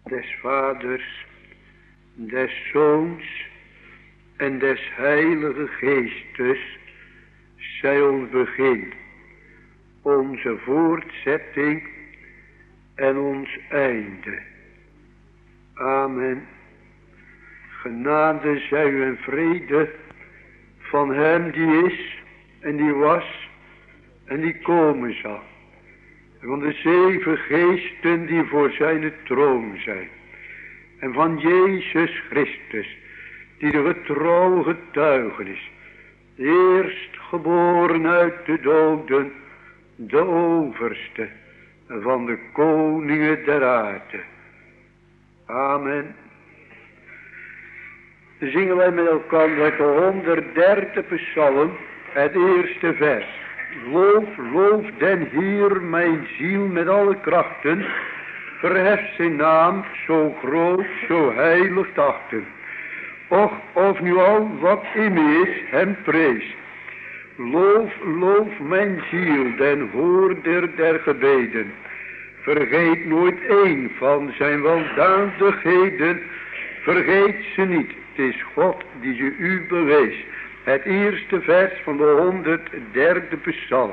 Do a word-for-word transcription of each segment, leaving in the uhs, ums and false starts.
des Vaders, des Zoons en des Heilige Geestes, zij ons begin, onze voortzetting en ons einde. Amen. Genade zij u en vrede van hem die is en die was en die komen zal. En van de zeven geesten die voor zijn troon zijn. En van Jezus Christus, die de getrouw getuigenis, eerstgeboren uit de doden, de overste van de koningen der aarde. Amen. Dan zingen wij met elkaar uit de honderdderde psalm, het eerste vers. Loof, loof den Heer, mijn ziel met alle krachten, verhef zijn naam, zo groot, zo heilig te achten. Och, of nu al wat in me is, hem prees. Loof, loof mijn ziel, den hoorder der gebeden. Vergeet nooit een van zijn weldadigheden, vergeet ze niet, het is God die ze u bewees. Het eerste vers van de honderdderde psalm.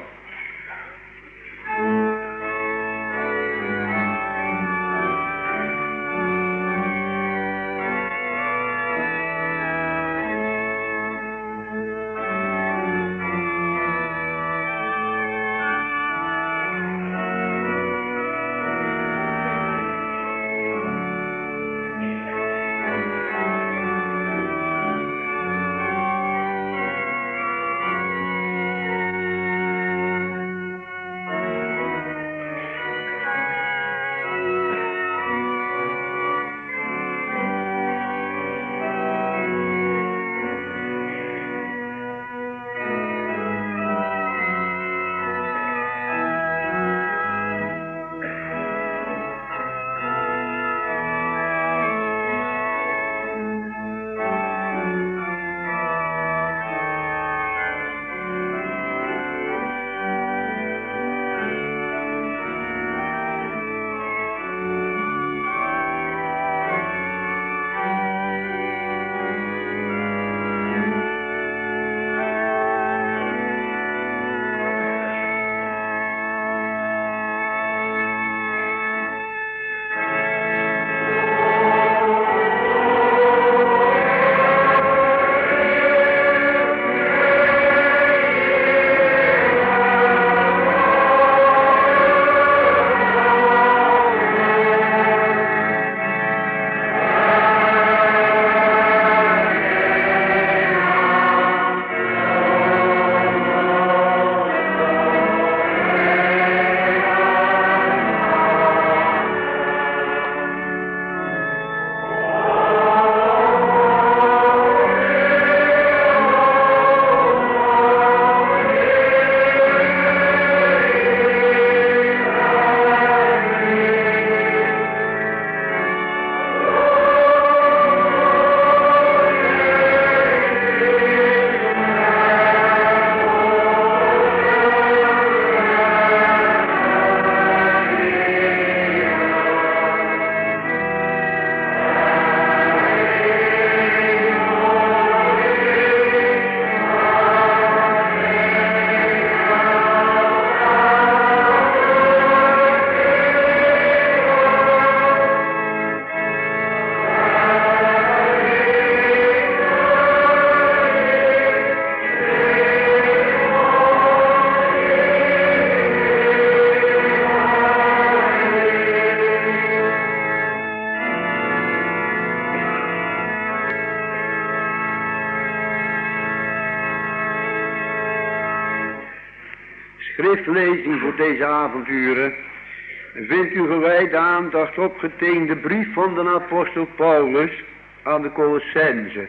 Schriftlezing voor deze avonduren vindt u gewijd aandacht opgetekend de brief van de apostel Paulus aan de Colossenzen.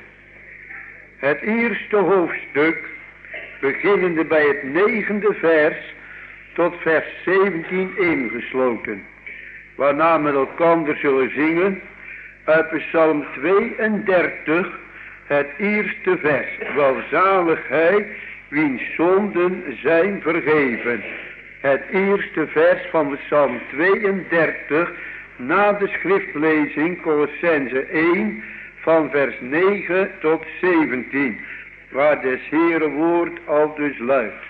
Het eerste hoofdstuk, beginnende bij het negende vers tot vers zeventien ingesloten, waarna met elkander zullen zingen uit Psalm tweeëndertig, het eerste vers. Welzalig hij wiens zonden zijn vergeven. Het eerste vers van Psalm tweeëndertig, Na de schriftlezing Colossense één van vers negen tot zeventien, waar des Heere woord al dus luidt.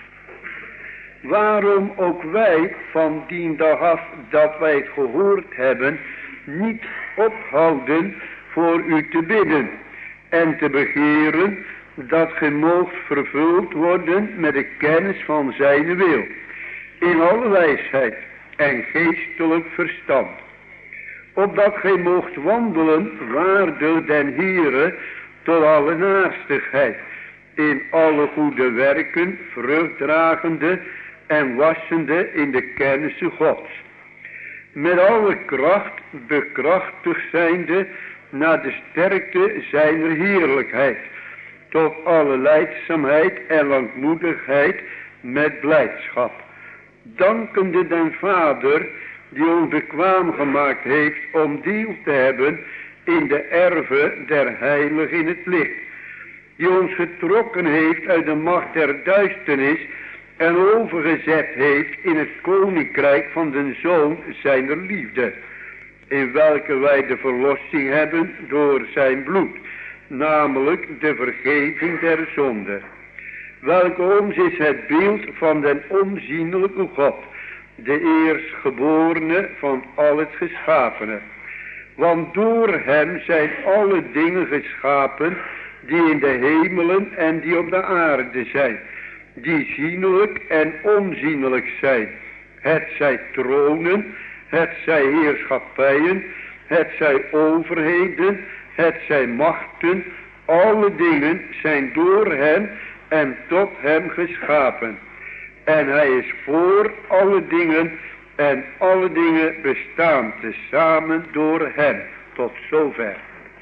Waarom ook wij van dien dag af dat wij het gehoord hebben, niet ophouden voor u te bidden en te begeren dat ge moogt vervuld worden met de kennis van zijn wil, in alle wijsheid en geestelijk verstand, opdat gij moogt wandelen waardig den Heere tot alle naarstigheid, in alle goede werken vruchtdragende en wassende in de kennisse Gods, met alle kracht bekrachtigd zijnde naar de sterkte zijner heerlijkheid, tot alle lijdzaamheid en langmoedigheid met blijdschap, dankende den Vader die ons bekwaam gemaakt heeft om deel te hebben in de erve der heiligen in het licht, die ons getrokken heeft uit de macht der duisternis en overgezet heeft in het koninkrijk van den Zoon zijner liefde, in welke wij de verlossing hebben door zijn bloed, namelijk de vergeving der zonde, welke ons is het beeld van den onzienlijke God, de eerstgeborene van al het geschapene. Want door hem zijn alle dingen geschapen die in de hemelen en die op de aarde zijn, die zienlijk en onzienlijk zijn. Het zij tronen, het zij heerschappijen, het zij overheden, het zij machten, alle dingen zijn door hem en tot hem geschapen. En hij is voor alle dingen en alle dingen bestaan tezamen door hem. Tot zover.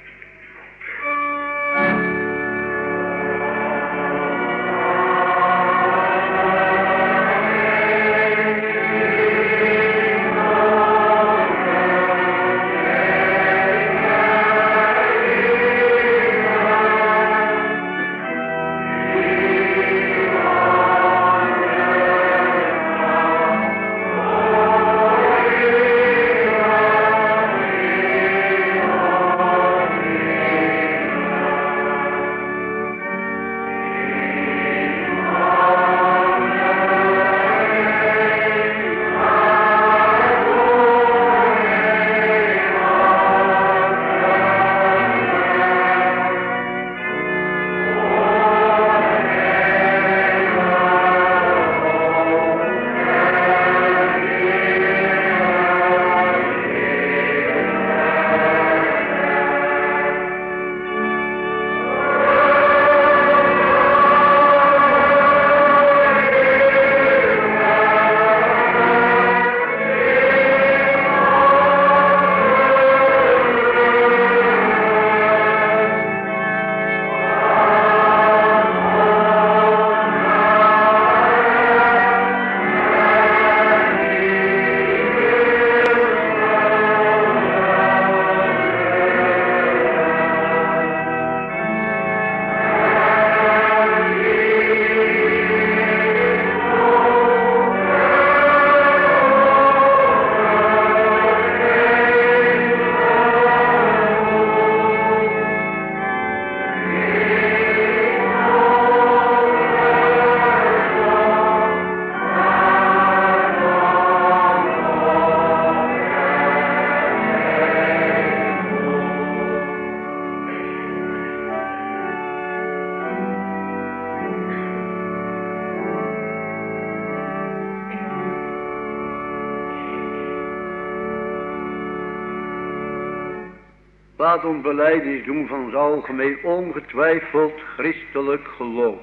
Laat ons belijdenis doen van ons algemeen ongetwijfeld christelijk geloof.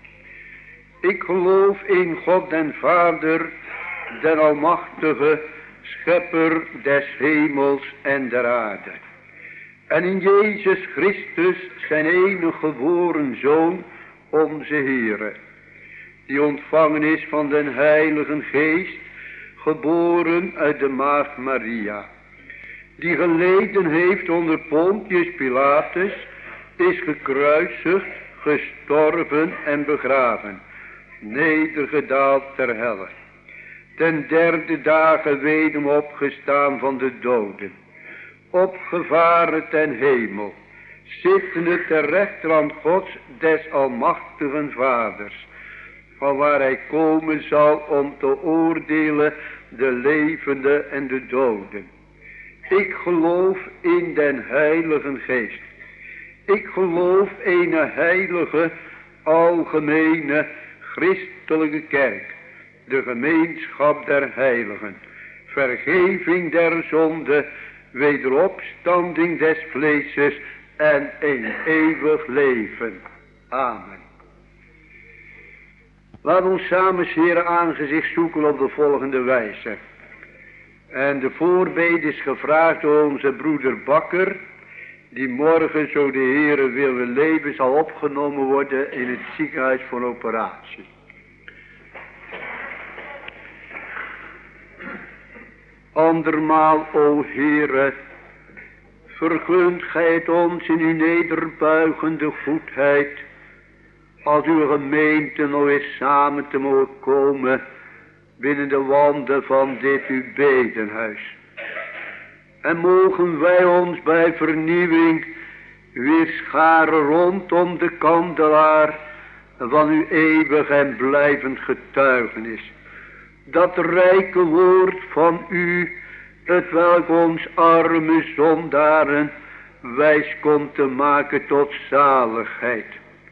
Ik geloof in God den Vader, den almachtige, schepper des hemels en der aarde. En in Jezus Christus, zijn enige geboren Zoon, onze Heere, die ontvangen is van den Heiligen Geest, geboren uit de maagd Maria, die geleden heeft onder Pontius Pilatus, is gekruisigd, gestorven en begraven, nedergedaald ter helle, ten derde dagen wederom opgestaan van de doden, opgevaren ten hemel, zittende ter rechterhand Gods des almachtigen Vaders, van waar hij komen zal om te oordelen de levenden en de doden. Ik geloof in den Heilige Geest. Ik geloof in een heilige, algemene, christelijke kerk, de gemeenschap der heiligen, vergeving der zonde, wederopstanding des vleeses en een eeuwig leven. Amen. Laat ons samen, Heere, aangezicht zoeken op de volgende wijze. En de voorbede is gevraagd door onze broeder Bakker, die morgen, zo de Heere willen leven, zal opgenomen worden in het ziekenhuis voor operatie. Andermaal, o Heere, vergunt gij het ons in uw nederbuigende goedheid, als uw gemeente nog eens samen te mogen komen binnen de wanden van dit uw bedenhuis. En mogen wij ons bij vernieuwing weer scharen rondom de kandelaar van uw eeuwig en blijvend getuigenis. Dat rijke woord van u, het welk ons arme zondaren wijs komt te maken tot zaligheid.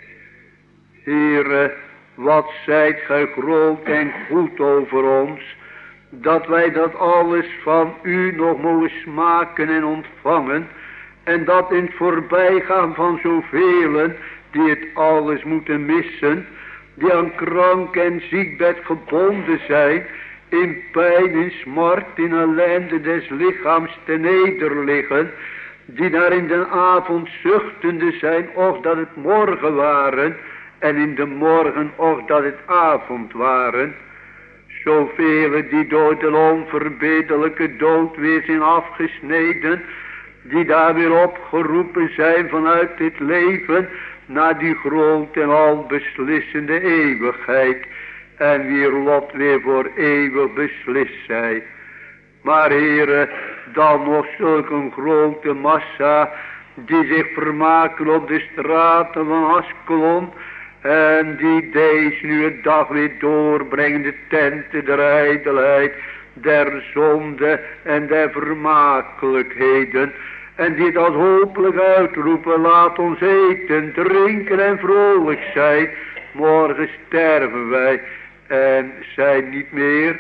Heere, wat zijt gij groot en goed over ons, dat wij dat alles van u nog mogen smaken en ontvangen, en dat in het voorbijgaan van zoveel die het alles moeten missen, die aan krank en ziekbed gebonden zijn, in pijn en smart, in ellende des lichaams te nederliggen, die daar in de avond zuchtende zijn, of dat het morgen waren, en in de morgen, of dat het avond waren. Zoveel die door de onverbiddelijke dood weer zijn afgesneden, die daar weer opgeroepen zijn vanuit dit leven, naar die grote en albeslissende eeuwigheid, en wier lot weer voor eeuwig beslist zij. Maar Heere, dan nog zulke grote massa, die zich vermaken op de straten van Askelon, en die deze nu een dag weer doorbrengen, de tenten der ijdelheid, der zonde en der vermakelijkheden. En die dat hopelijk uitroepen, laat ons eten, drinken en vrolijk zijn. Morgen sterven wij en zijn niet meer.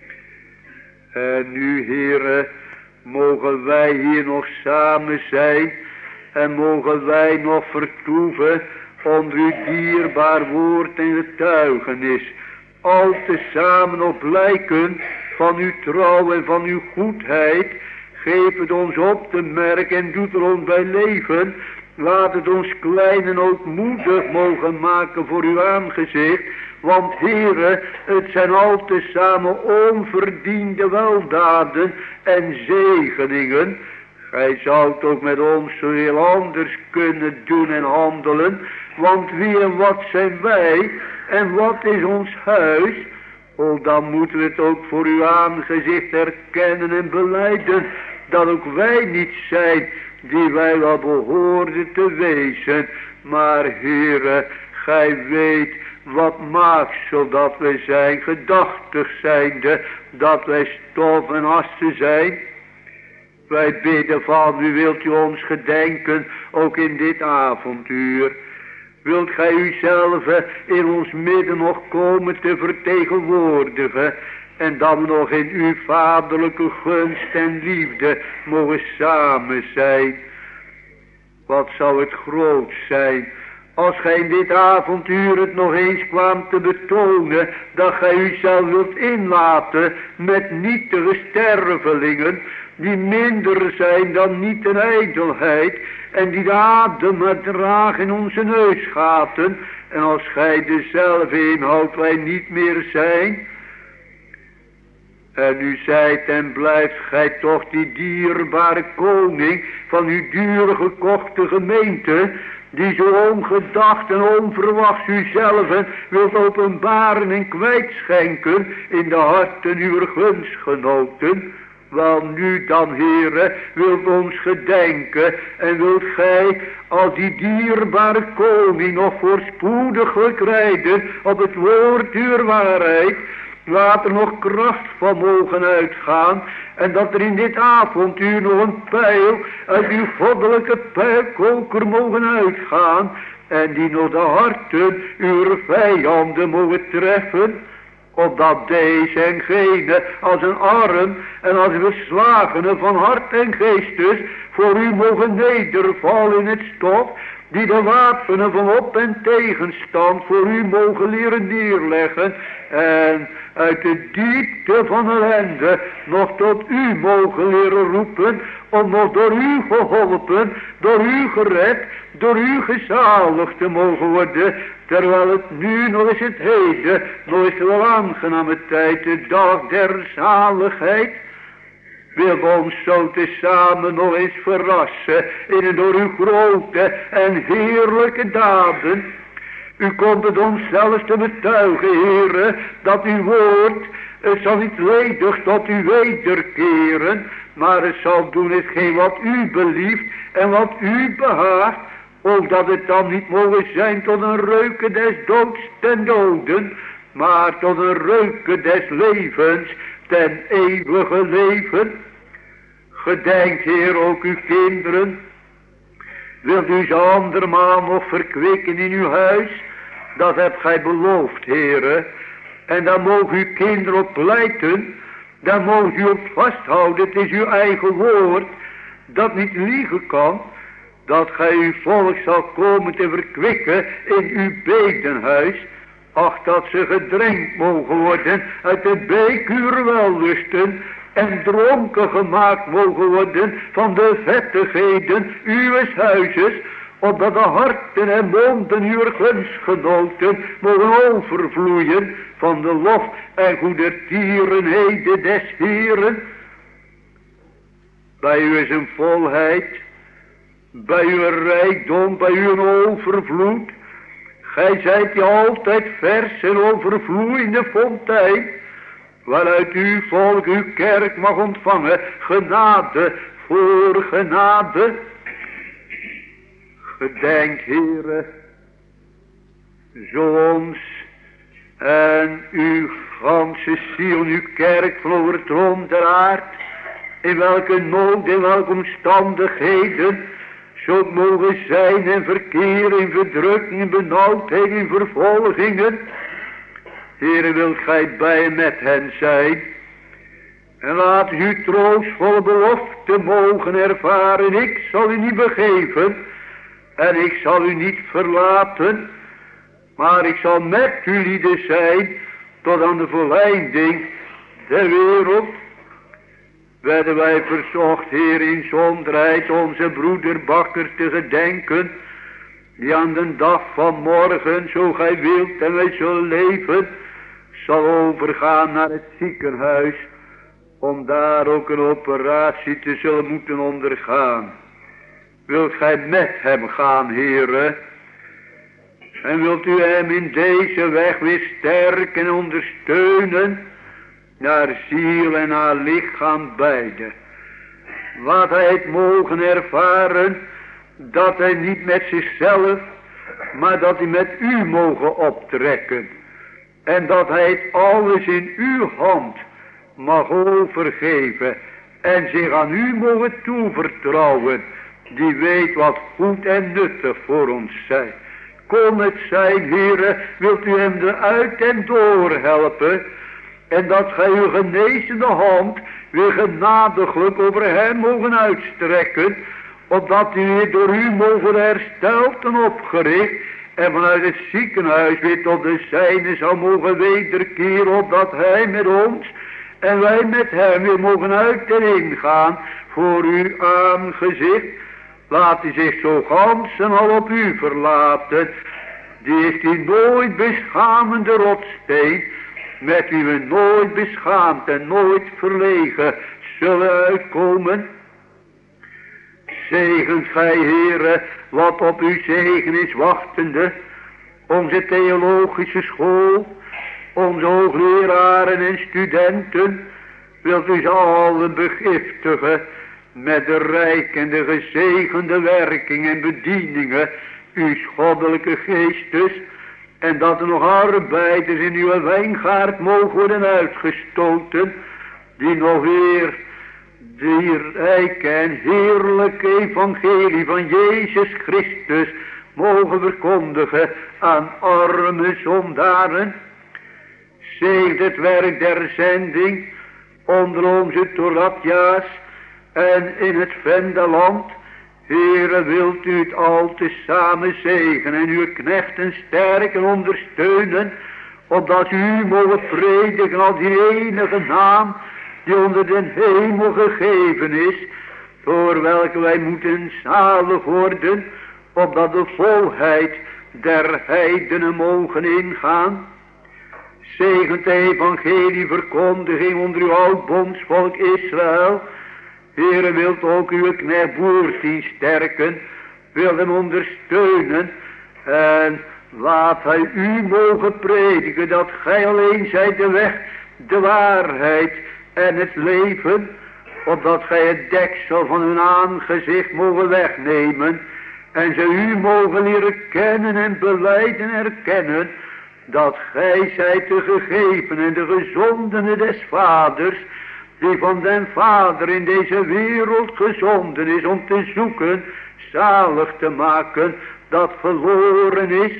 En nu, Heere, mogen wij hier nog samen zijn en mogen wij nog vertoeven onder uw dierbaar woord en getuigenis. Al tezamen nog blijken van uw trouw en van uw goedheid. Geef het ons op te merken en doet er ons bij leven. Laat het ons klein en ootmoedig mogen maken voor uw aangezicht. Want Heere, het zijn al tezamen onverdiende weldaden en zegeningen. Gij zoudt ook met ons zo heel anders kunnen doen en handelen. Want wie en wat zijn wij en wat is ons huis? O, dan moeten we het ook voor uw aangezicht erkennen en belijden, dat ook wij niet zijn die wij wel behoorden te wezen. Maar Heere, gij weet wat maakt zodat wij zijn, gedachtig zijnde, dat wij stof en assen zijn. Wij bidden van u, wilt u ons gedenken, ook in dit avonduur. Wilt gij uzelf in ons midden nog komen te vertegenwoordigen, en dan nog in uw vaderlijke gunst en liefde mogen samen zijn. Wat zou het groot zijn, als gij in dit avontuur het nog eens kwam te betonen, dat gij uzelf wilt inlaten met nietige stervelingen, die minder zijn dan niet een ijdelheid, en die de adem dragen in onze neusgaten, en als gij dezelfde inhoud wij niet meer zijn. En u zijt en blijft gij toch die dierbare koning van uw duur gekochte gemeente, die zo ongedacht en onverwachts uzelf wilt openbaren en kwijtschenken in de harten uw gunstgenoten. Wel nu dan, Heere, wilt ons gedenken en wilt gij als die dierbare koning nog voorspoediglijk rijden op het woord uw waarheid. Laat er nog kracht van mogen uitgaan. En dat er in dit avonduur nog een pijl uit uw goddelijke pijlkoker mogen uitgaan. En die nog de harten uw vijanden mogen treffen. Opdat deze en gene als een arm en als beslagene van hart en geestes voor u mogen nedervallen in het stof. Die de wapenen van op- en tegenstand voor u mogen leren neerleggen. En uit de diepte van ellende nog tot u mogen leren roepen. Om nog door u geholpen, door u gered, door u gezaligd te mogen worden. Terwijl het nu nog is het heden, nog is het wel aangename tijd, de dag der zaligheid. Wil ons zo tezamen nog eens verrassen in en door uw grote en heerlijke daden. U komt het ons zelfs te betuigen, Heere, dat uw woord, het zal niet ledig tot u wederkeren, maar het zal doen hetgeen wat u belieft en wat u behaagt, opdat het dan niet mogen zijn tot een reuke des doods ten doden, maar tot een reuke des levens ten eeuwige leven. Gedenkt, Heer, ook uw kinderen. Wilt u ze andermaal nog verkwikken in uw huis? Dat hebt gij beloofd, Heere. En daar mogen uw kinderen op pleiten. Daar mogen u op vasthouden. Het is uw eigen woord, dat niet liegen kan. Dat gij uw volk zal komen te verkwikken in uw bedenhuis. Ach, dat ze gedrenkt mogen worden uit de beek uw wellusten. En dronken gemaakt mogen worden van de vettigheden uwes huizes. Opdat de harten en monden uw gunstgenoten mogen overvloeien van de lof en goedertierenheden des Heeren. Bij u is een volheid, bij uw rijkdom, bij uw overvloed. Gij zijt die altijd vers en overvloeiende fontein, waaruit uw volk uw kerk mag ontvangen, genade voor genade. Gedenk, Heere, zo ons en uw ganse ziel, uw kerk van over het rond der aard, in welke nood, in welke omstandigheden, zo mogen zijn en verkeer in verdrukking, in benauwdheid, in vervolgingen. Heere, wilt gij bij en met hen zijn. En laat uw troostvolle belofte mogen ervaren. Ik zal u niet begeven. En ik zal u niet verlaten. Maar ik zal met u lieden zijn. Tot aan de volleinding der wereld. Werden wij verzocht, Heer, in zonderheid onze broeder Bakker te gedenken. Die aan de dag van morgen, zo gij wilt en wij zullen leven, zal overgaan naar het ziekenhuis, om daar ook een operatie te zullen moeten ondergaan. Wilt gij met hem gaan, Heere? En wilt u hem in deze weg weer sterken en ondersteunen, naar ziel en naar lichaam beide. Wat hij het mogen ervaren, dat hij niet met zichzelf, maar dat hij met u mogen optrekken. En dat hij het alles in uw hand mag overgeven en zich aan u mogen toevertrouwen, die weet wat goed en nuttig voor ons zijn. Kom het zijn, Heere, wilt u hem eruit en door helpen, en dat gij uw genezende hand weer genadiglijk over hem mogen uitstrekken, opdat hij weer door u mogen hersteld en opgericht, en vanuit het ziekenhuis weer tot de zijne zal mogen wederkeren, opdat hij met ons en wij met hem weer mogen uit en ingaan voor uw aangezicht. Laat hij zich zo gans en al op u verlaten. Die is die nooit beschamende rotsteen, met wie we nooit beschaamd en nooit verlegen zullen uitkomen. Zegent gij, Heere, wat op uw zegen is wachtende. Onze theologische school, onze hoogleraren en studenten, wilt u ze allen begiftigen met de rijke en de gezegende werking en bedieningen uw goddelijke geestes, en dat er nog arbeiders in uw wijngaard mogen worden uitgestoten, die nog weer die rijke en heerlijke evangelie van Jezus Christus mogen verkondigen aan arme zondaren. Zegent het werk der zending onder onze Toratja's en in het Vendeland. Heere, wilt u het al te samen zegenen en uw knechten sterken ondersteunen, opdat u mogen prediken als die enige naam die onder den hemel gegeven is, door welke wij moeten zalig worden, opdat de volheid der heidenen mogen ingaan. Zegent de evangelieverkondiging onder uw oudbondsvolk Israël. Heere, wilt ook uw knecht Boertien sterken, wil hem ondersteunen, en laat hij u mogen prediken, dat gij alleen zijt de weg, de waarheid en het leven, opdat gij het deksel van hun aangezicht mogen wegnemen, en ze u mogen leren kennen en belijden erkennen, dat gij zijt de gegeven en de gezondene des vaders, die van den Vader in deze wereld gezonden is om te zoeken, zalig te maken, dat verloren is.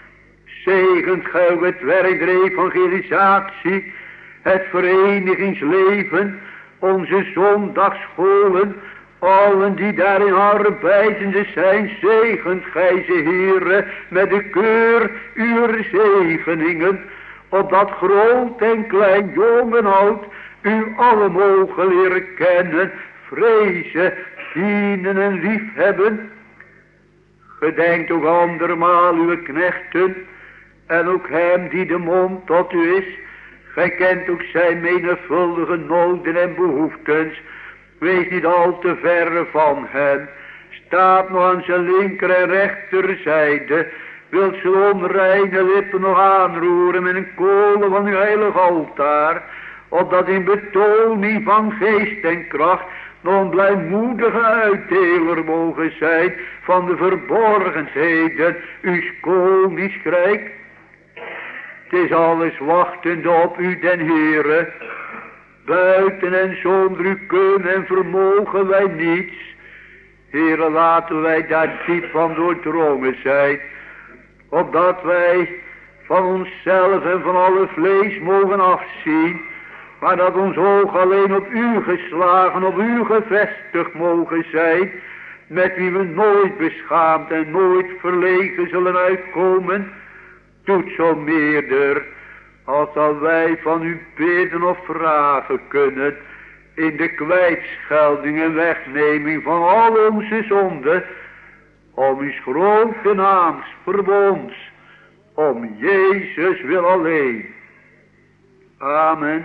Zegent gij ook het werk der evangelisatie, het verenigingsleven, onze zondagsscholen, allen die daarin arbeidende zijn. Zegent gij ze, Heere, met de keur uw zegeningen, opdat groot en klein, jong en oud u alle mogen leren kennen, vrezen, dienen en liefhebben. Gedenkt ook andermaal uw knechten, en ook hem die de mond tot u is. Gij kent ook zijn menigvuldige noden en behoeftens. Wees niet al te verre van hem. Staat nog aan zijn linker en rechterzijde. Wilt zijn onreine lippen nog aanroeren met een kolen van uw heilig altaar, opdat in betoning van geest en kracht nog een blijmoedige uitdeler mogen zijn van de verborgenheden uw koningsrijk. Het is alles wachtende op u den Heere. Buiten en zonder u kunnen en vermogen wij niets. Heere, laten wij daar diep van doordrongen zijn, opdat wij van onszelf en van alle vlees mogen afzien, maar dat ons oog alleen op u geslagen, op u gevestigd mogen zijn, met wie we nooit beschaamd en nooit verlegen zullen uitkomen. Doet zo meerder, als dat wij van u bidden of vragen kunnen, in de kwijtschelding en wegneming van al onze zonden, om uw grote naams verbonds, om Jezus wil alleen. Amen.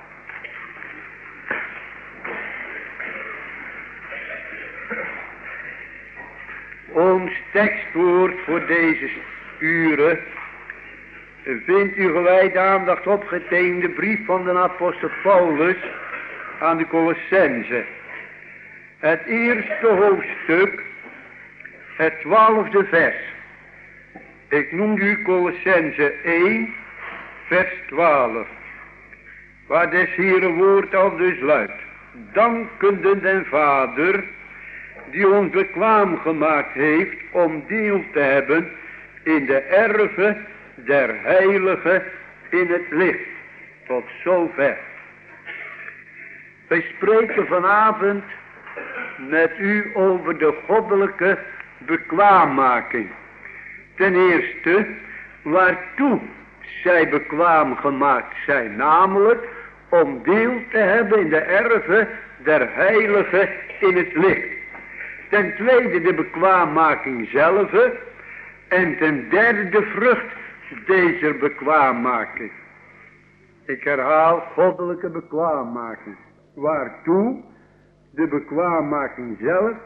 Ons tekstwoord voor deze uren vindt u gewijd aandacht opgetekend in de brief van de apostel Paulus aan de Colossenzen. Het eerste hoofdstuk, het twaalfde vers. Ik noem u Colossenzen één, vers twaalf. Waar des Heeren woord al dus luidt. Dankende den Vader, die ons bekwaam gemaakt heeft om deel te hebben in de erve der heiligen in het licht. Tot zover. Wij spreken vanavond met u over de goddelijke bekwaammaking. Ten eerste, waartoe zij bekwaam gemaakt zijn, namelijk om deel te hebben in de erve der heiligen in het licht. Ten tweede de bekwaammaking zelf. En ten derde de vrucht deze bekwaammaking. Ik herhaal, goddelijke bekwaammaking. Waartoe de bekwaammaking zelf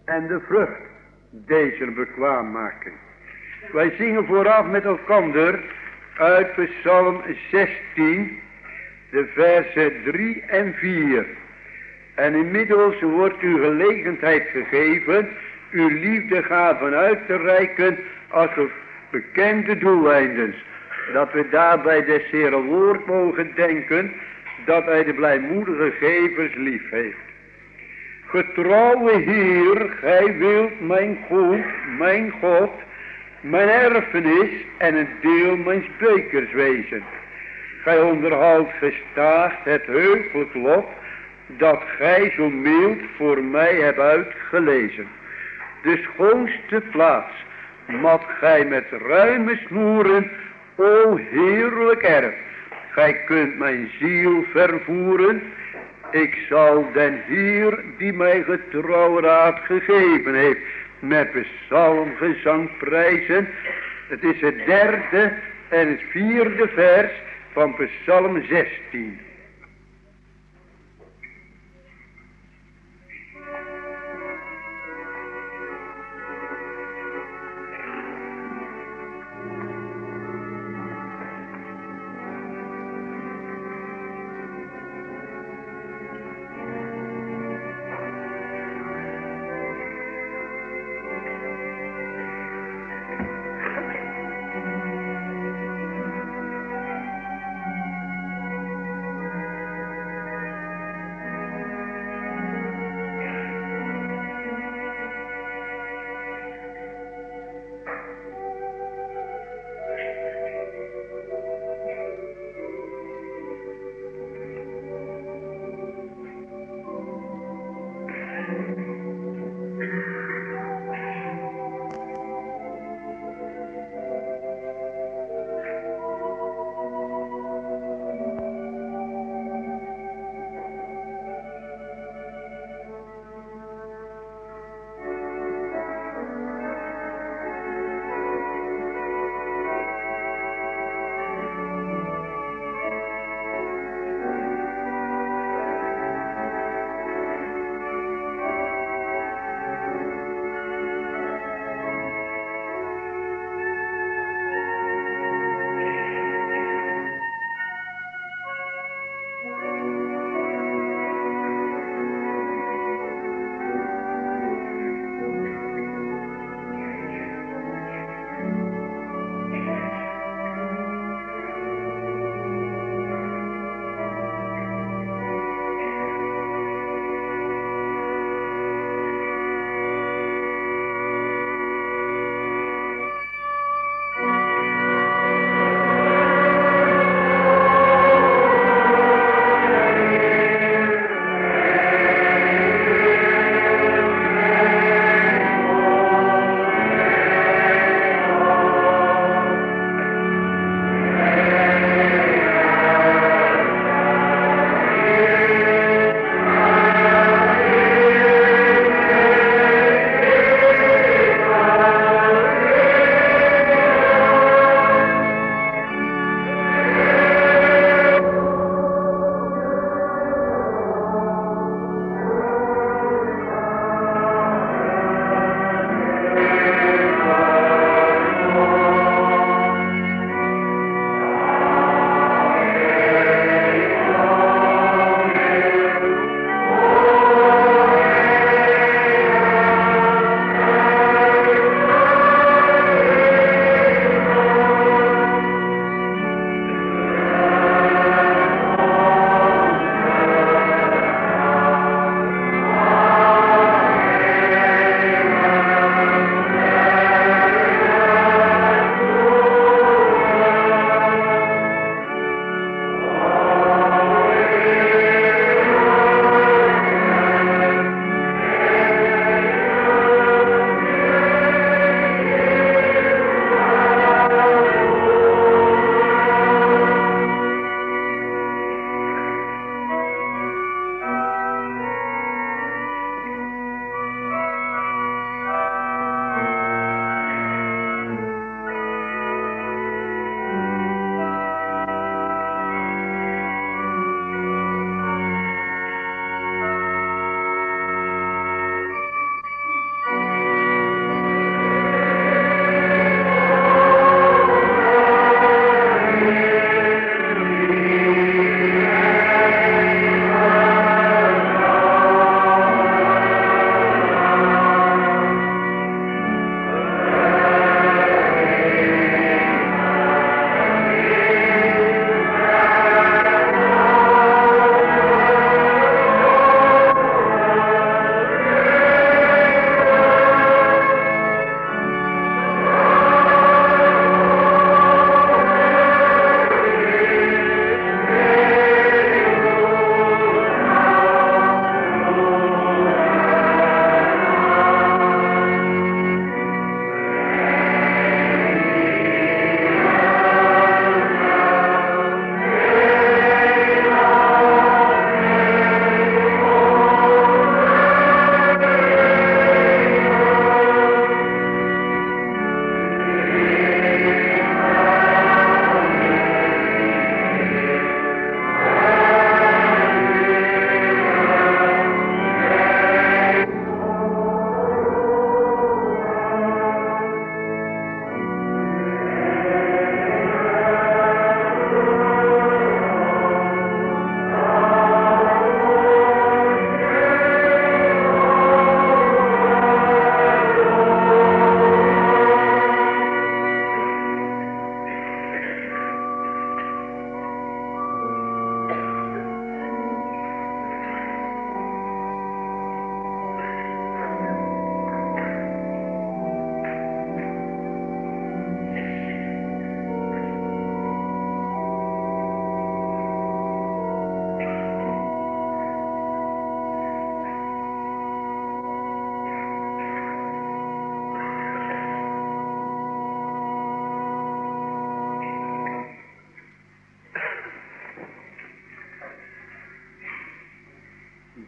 en de vrucht deze bekwaammaking. Wij zingen vooraf met elkander uit Psalm zestien, de versen drie en vier. En inmiddels wordt u gelegenheid gegeven uw liefdegaven uit te reiken als bekende doeleinden. Dat we daarbij des Heeren woord mogen denken dat hij de blijmoedige gevers lief heeft. Getrouwe Heer, gij wilt mijn goed, mijn God, mijn erfenis en een deel mijns bekers wezen. Gij onderhoudt gestaag het heugelijk lot dat gij zo mild voor mij hebt uitgelezen. De schoonste plaats mat gij met ruime snoeren, o heerlijk erf. Gij kunt mijn ziel vervoeren. Ik zal den Heer die mij getrouw raad gegeven heeft met psalmgezang prijzen. Het is het derde en het vierde vers van Psalm zestien.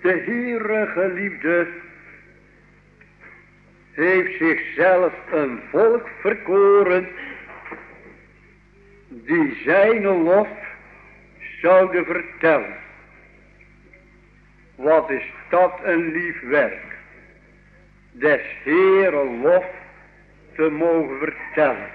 De Heere, geliefde, heeft zichzelf een volk verkoren die zijn lof zouden vertellen. Wat is dat een lief werk, des Heeren lof te mogen vertellen.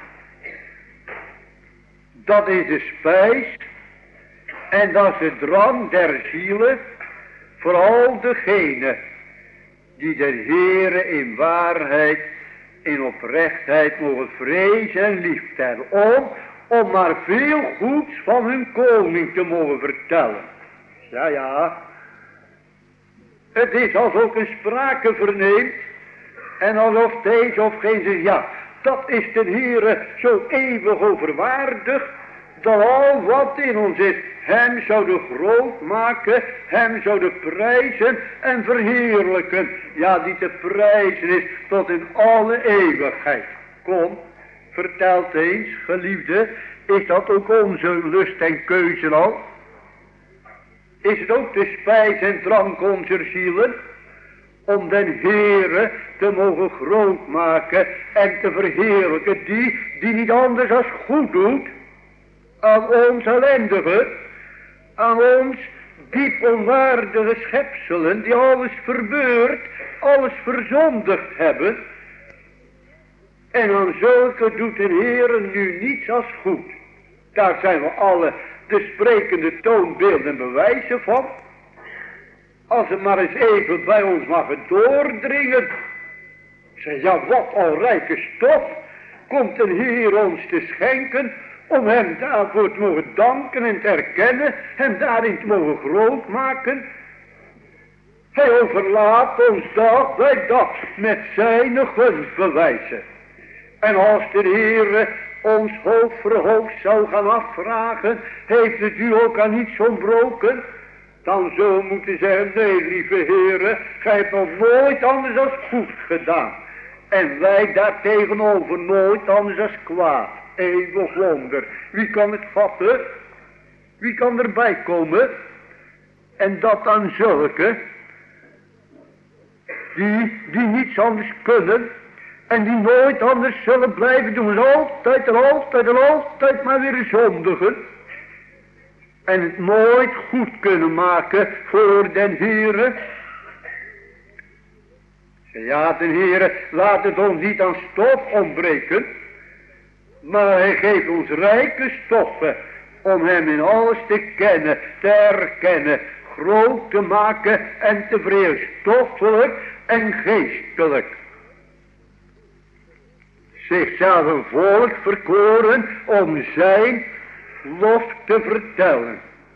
Dat is de spijs en dat is de drang der zielen, vooral degene die de Heere in waarheid, in oprechtheid mogen vrezen en liefhebben, om, om maar veel goeds van hun koning te mogen vertellen. Ja, ja. Het is alsof een sprake verneemt, en alsof deze of geen zegt, ja, dat is de Heere zo eeuwig overwaardig, dat al wat in ons is, hem zouden groot maken, hem zouden prijzen en verheerlijken. Ja, die te prijzen is tot in alle eeuwigheid. Kom, vertelt eens, geliefde, is dat ook onze lust en keuze al? Is het ook de spijs en drank onze zielen? Om den Heere te mogen groot maken en te verheerlijken, die, die niet anders als goed doet aan ons ellendige, aan ons diep onwaardige schepselen, die alles verbeurd, alles verzondigd hebben. En aan zulke doet de Heere nu niets als goed. Daar zijn we alle de sprekende toonbeelden bewijzen van. Als het maar eens even bij ons mag doordringen. Zeg, ja, wat al rijke stof komt de Heer ons te schenken, om hem daarvoor te mogen danken en te erkennen, hem daarin te mogen groot maken. Hij overlaat ons dag bij dag met zijn gunstbewijzen. En als de Heer ons hoofd voor hoofd zou gaan afvragen, heeft het u ook aan niets ontbroken? Dan zullen we moeten zeggen, nee lieve Heere, gij hebt nog nooit anders als goed gedaan. En wij daartegenover nooit anders als kwaad. Eeuwig wonder. Wie kan het vatten? Wie kan erbij komen? En dat aan zulke, die, die niets anders kunnen, en die nooit anders zullen blijven doen. Dus altijd en altijd en altijd maar weer zondigen. En het nooit goed kunnen maken voor den Heere. Ja, den Heere, laat het ons niet aan stof ontbreken. Maar hij geeft ons rijke stoffen om hem in alles te kennen, te herkennen, groot te maken en te verheerlijken, stoffelijk en geestelijk. Zichzelf een volk verkoren om zijn lof te vertellen.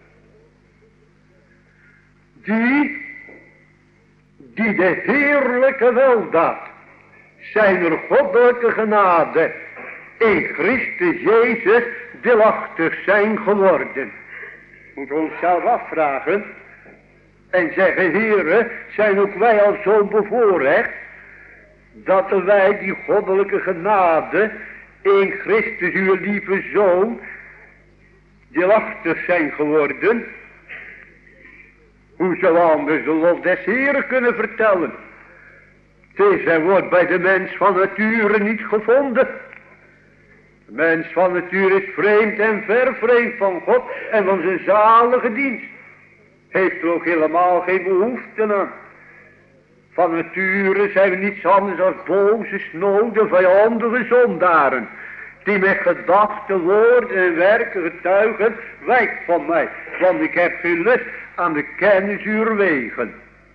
Die, die de heerlijke weldaad, zijner goddelijke genade, in Christus Jezus deelachtig zijn geworden. Moet onszelf afvragen en zeggen, Heere, zijn ook wij al zo bevoorrecht, dat wij die goddelijke genade in Christus uw lieve Zoon deelachtig zijn geworden? Hoe zou we anders de lof des Heeren kunnen vertellen? Het is en wordt bij de mens van nature niet gevonden. De mens van nature is vreemd en ver vreemd van God en van zijn zalige dienst. Heeft er ook helemaal geen behoefte aan. Van nature zijn we niets anders dan boze, snode, vijandige zondaren, die met gedachten, woorden en werken getuigen, wijk van mij, want ik heb geen lust aan de kennis uw wegen.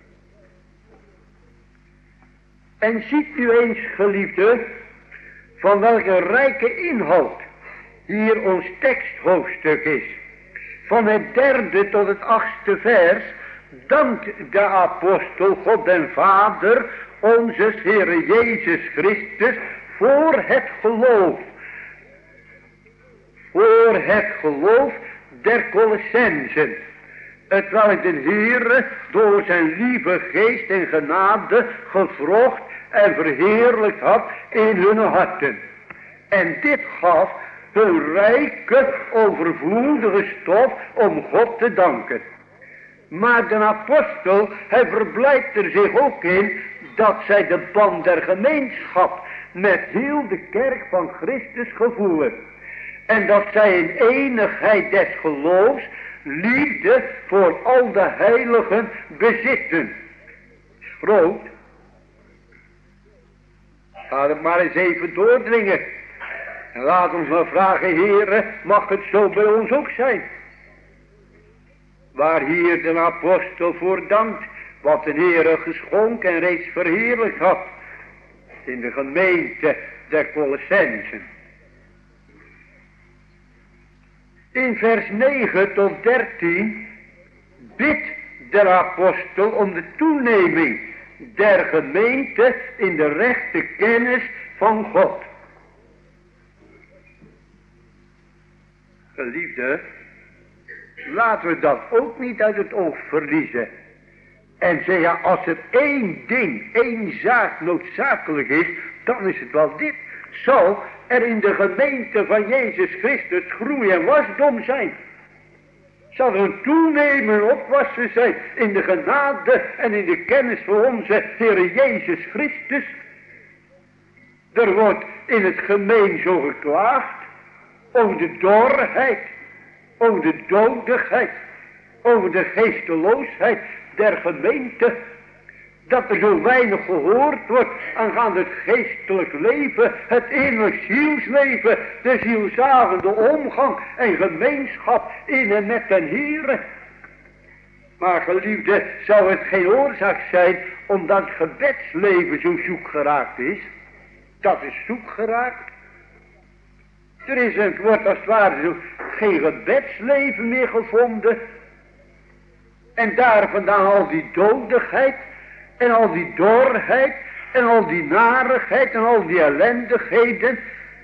En ziet u eens, geliefde, van welke rijke inhoud hier ons teksthoofdstuk is. Van het derde tot het achtste vers dankt de apostel God en Vader onze Heere Jezus Christus voor het geloof. Voor het geloof der Colossensen. Hetwelk de Heere door zijn lieve geest en genade gevrocht en verheerlijkt had in hun harten. En dit gaf hun rijke, overvloedige stof om God te danken. Maar de apostel, hij verblijdt er zich ook in dat zij de band der gemeenschap met heel de kerk van Christus gevoelen. En dat zij in enigheid des geloofs liefde voor al de heiligen bezitten. Groot. Ga het maar eens even doordringen. En laat ons maar vragen, heren, mag het zo bij ons ook zijn? Waar hier de apostel voor dankt, wat de Heere geschonken en reeds verheerlijk had in de gemeente der Colossensen. In vers negen tot dertien bidt de apostel om de toeneming der gemeente in de rechte kennis van God. Geliefde, laten we dat ook niet uit het oog verliezen. En zeggen, als er één ding, één zaak noodzakelijk is, dan is het wel dit. Zal er in de gemeente van Jezus Christus groei en wasdom zijn. Zal er een toenemen opwassen zijn in de genade en in de kennis van onze Heer Jezus Christus. Er wordt in het gemeen zo geklaagd over de dorheid, over de dodigheid, over de geesteloosheid der gemeente, dat er zo weinig gehoord wordt aangaande het geestelijk leven, het innerlijk zielsleven, de zielzagende omgang en gemeenschap in en met den Heere. Maar geliefde, zou het geen oorzaak zijn omdat het gebedsleven zo zoek geraakt is? Dat is zoek geraakt. Er is een, wordt als het ware zo geen gebedsleven meer gevonden. En daar vandaan al die dodigheid en al die dorheid en al die narigheid en al die ellendigheden.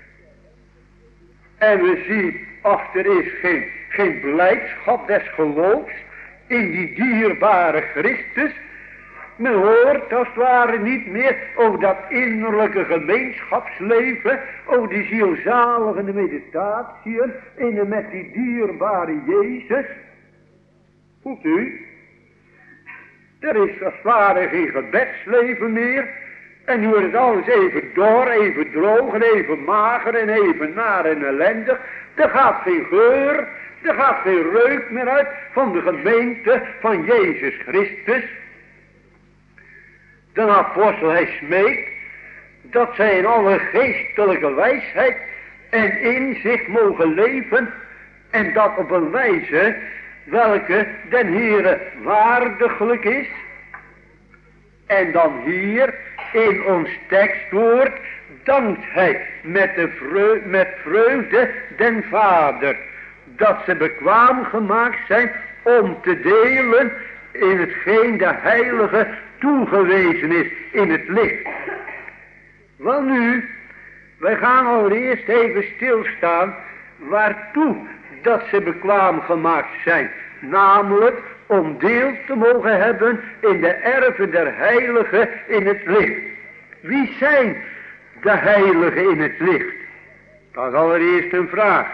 En we zien, ach, er is geen, geen blijdschap des geloofs in die dierbare Christus. Men hoort als het ware niet meer over dat innerlijke gemeenschapsleven, over die zielzalige meditatieën in en met die dierbare Jezus. Voelt u? Er is als het ware geen gebedsleven meer. En nu wordt het alles even dor, even droog en even mager en even naar en ellendig. Er gaat geen geur, er gaat geen reuk meer uit van de gemeente van Jezus Christus. De apostel, hij smeekt dat zij in alle geestelijke wijsheid en inzicht mogen leven. En dat op een wijze welke den Heere waardiglijk is. En dan hier in ons tekstwoord dankt hij met, de vreu met vreugde den Vader, dat ze bekwaam gemaakt zijn om te delen in hetgeen de Heilige toegewezen is in het licht. Wel nu, wij gaan allereerst even stilstaan waartoe dat ze bekwaam gemaakt zijn. Namelijk om deel te mogen hebben in de erven der heiligen in het licht. Wie zijn de heiligen in het licht? Dat is allereerst een vraag.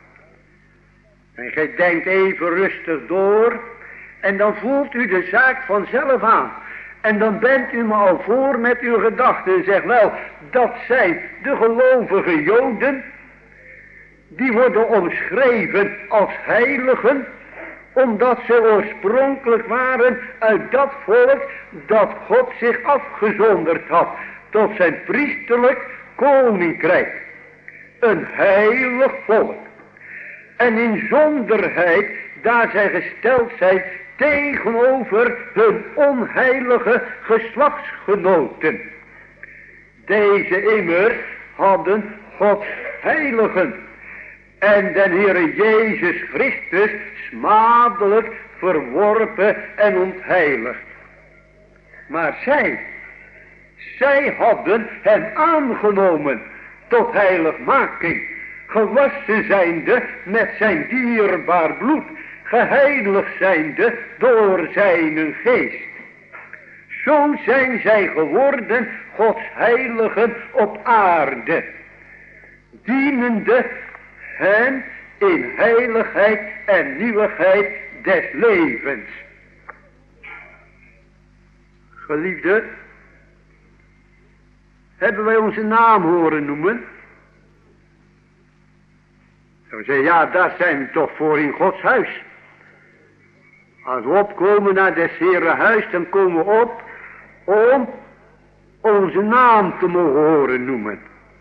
En gij denkt even rustig door en dan voelt u de zaak vanzelf aan. En dan bent u me al voor met uw gedachten en zegt wel, dat zijn de gelovige Joden. Die worden omschreven als heiligen, omdat ze oorspronkelijk waren uit dat volk dat God zich afgezonderd had tot zijn priesterlijk koninkrijk. Een heilig volk. En in zonderheid, daar zij gesteld zijn tegenover hun onheilige geslachtsgenoten. Deze immers hadden Gods heiligen en den Heere Jezus Christus smadelijk verworpen en ontheiligd. Maar zij, zij hadden hem aangenomen tot heiligmaking, gewassen zijnde met zijn dierbaar bloed, geheiligd zijnde door zijn geest. Zo zijn zij geworden Gods heiligen op aarde, dienende hen in heiligheid en nieuwigheid des levens. Geliefde, hebben wij onze naam horen noemen? Dan zeggen, ja, daar zijn we toch voor in Gods huis. Als we opkomen naar des Heeren huis, dan komen we op om onze naam te mogen horen noemen.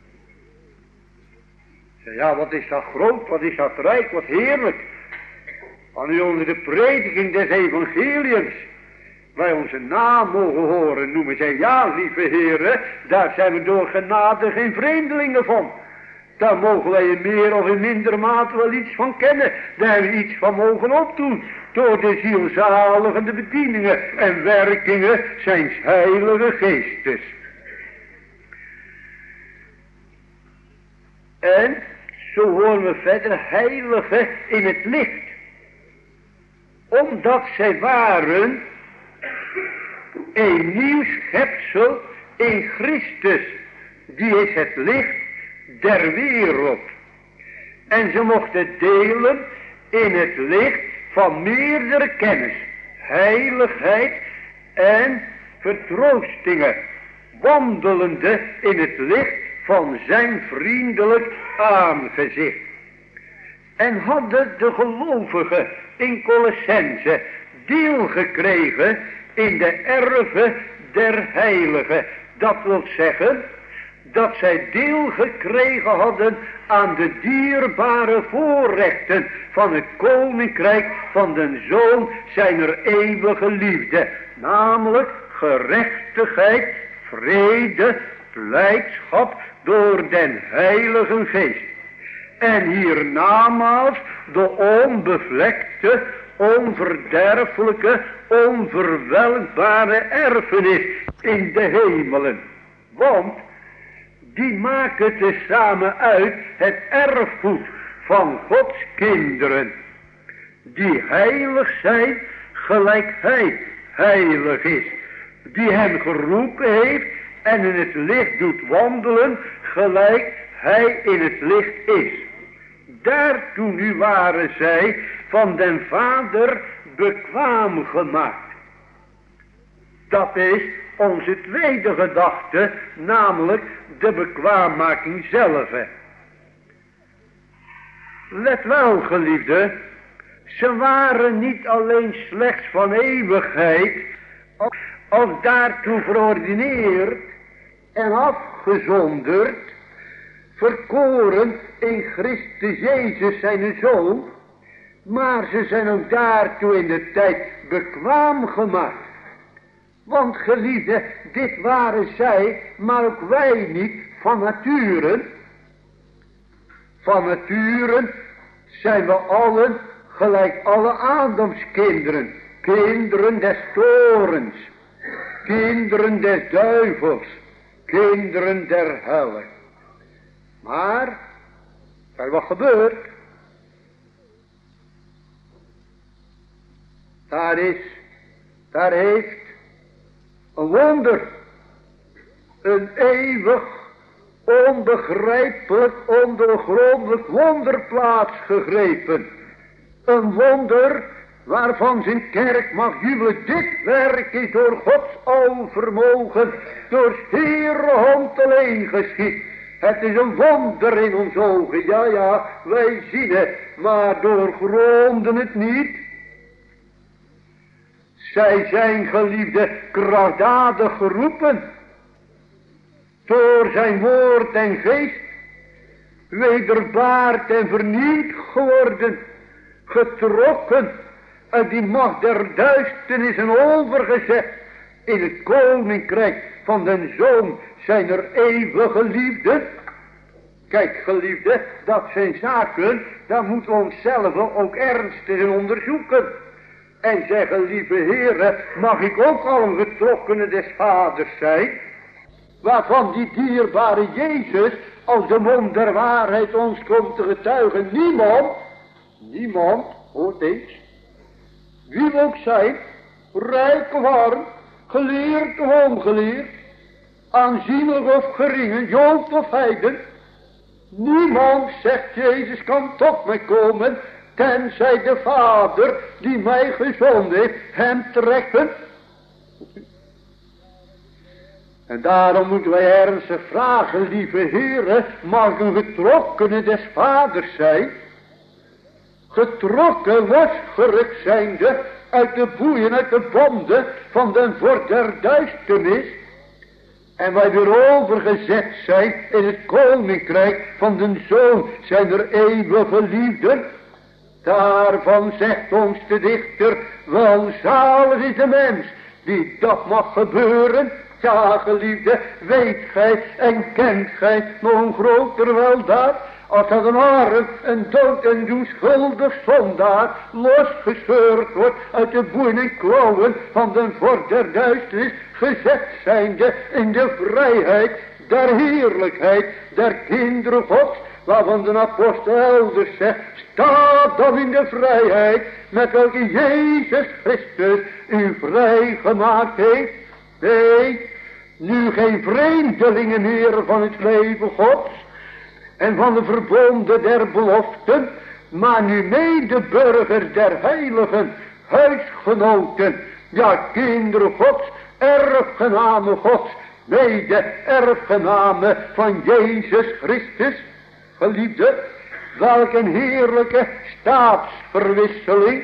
Ja, wat is dat groot, wat is dat rijk, wat heerlijk. Als u onder de prediking des evangeliums wij onze naam mogen horen noemen. Zeg, ja, lieve heren, daar zijn we door genade geen vreemdelingen van. Daar mogen wij in meer of in minder mate wel iets van kennen. Daar hebben we iets van mogen opdoen. Door de zielzaligende bedieningen en werkingen zijns heilige geestes. En zo horen we verder heilige in het licht. Omdat zij waren een nieuw schepsel in Christus. Die is het licht der wereld. En ze mochten delen in het licht van meerdere kennis, heiligheid en vertroostingen, wandelende in het licht van zijn vriendelijk aangezicht. En hadden de gelovigen in Colossense deel gekregen in de erve der heiligen. Dat wil zeggen dat zij deel gekregen hadden aan de dierbare voorrechten van het koninkrijk van den Zoon zijner eeuwige liefde. Namelijk gerechtigheid, vrede, blijdschap door den Heilige Geest. En hiernamaals de onbevlekte, onverderfelijke, onverwelkbare erfenis in de hemelen. Want die maken tezamen uit het erfgoed van Gods kinderen, die heilig zijn gelijk hij heilig is, die hem geroepen heeft en in het licht doet wandelen gelijk hij in het licht is. Daartoe nu waren zij van den Vader bekwaam gemaakt. Dat is onze tweede gedachte, namelijk de bekwaammaking zelf. Let wel, geliefde, ze waren niet alleen slechts van eeuwigheid, of, of daartoe verordineerd en afgezonderd, verkoren in Christus Jezus zijn Zoon, maar ze zijn ook daartoe in de tijd bekwaam gemaakt. Want geliefde, dit waren zij, maar ook wij niet, van nature. Van nature zijn we allen gelijk alle Adamskinderen, kinderen des torens, kinderen des duivels, kinderen der helle. Maar, kijk wat gebeurt. Daar is, daar heeft een wonder, een eeuwig, onbegrijpelijk, ondoorgrondelijk wonder plaatsgegrepen. Een wonder waarvan zijn kerk mag jubelen. Dit werk is door Gods alvermogen, door Heere hand alleen geschied. Het is een wonder in ons ogen, ja ja, wij zien het, maar doorgronden het niet. Zij zijn, geliefde, krachtdadig geroepen door zijn woord en geest, wederbaard en vernieuwd geworden, getrokken uit die macht der duisternis en overgezet in het koninkrijk van den Zoon zijner eeuwige liefde. Kijk, geliefde, dat zijn zaken, daar moeten we onszelf ook ernstig in onderzoeken. En zeggen, lieve heren, mag ik ook al een getrokkene des vaders zijn? Waarvan die dierbare Jezus als de mond der waarheid ons komt te getuigen. Niemand, niemand, hoort eens, wie ook zijn, rijk of arm, geleerd of ongeleerd, aanzienlijk of geringen, Jood of heiden, niemand, zegt Jezus, kan tot mij komen, tenzij de Vader die mij gezonden heeft hem trekken. En daarom moeten wij ernstig vragen, lieve heren, mag een getrokkene des vaders zijn? Getrokken, losgerukt zijnde uit de boeien, uit de bonden van den voort der duisternis. En wij weer overgezet zijn in het koninkrijk van den Zoon zijn er eeuwige liefde. Daarvan zegt ons de dichter, welzalig is de mens die dat mag gebeuren. Ja, geliefde, weet gij en kent gij nog een groter weldaad, als dat een arm, een dood en onschuldig zondaar losgescheurd wordt uit de boeien en klauwen van den voort der duisternis, gezet zijnde in de vrijheid der heerlijkheid der kinderen Gods, waarvan de apostel elders zegt, sta dan in de vrijheid met welke Jezus Christus u vrijgemaakt heeft. Nee, nu geen vreemdelingen meer van het leven Gods en van de verbonden der beloften, maar nu medeburgers der heiligen, huisgenoten, ja kinderen Gods, erfgenamen Gods, mede erfgenamen van Jezus Christus. Geliefde, welk een heerlijke staatsverwisseling.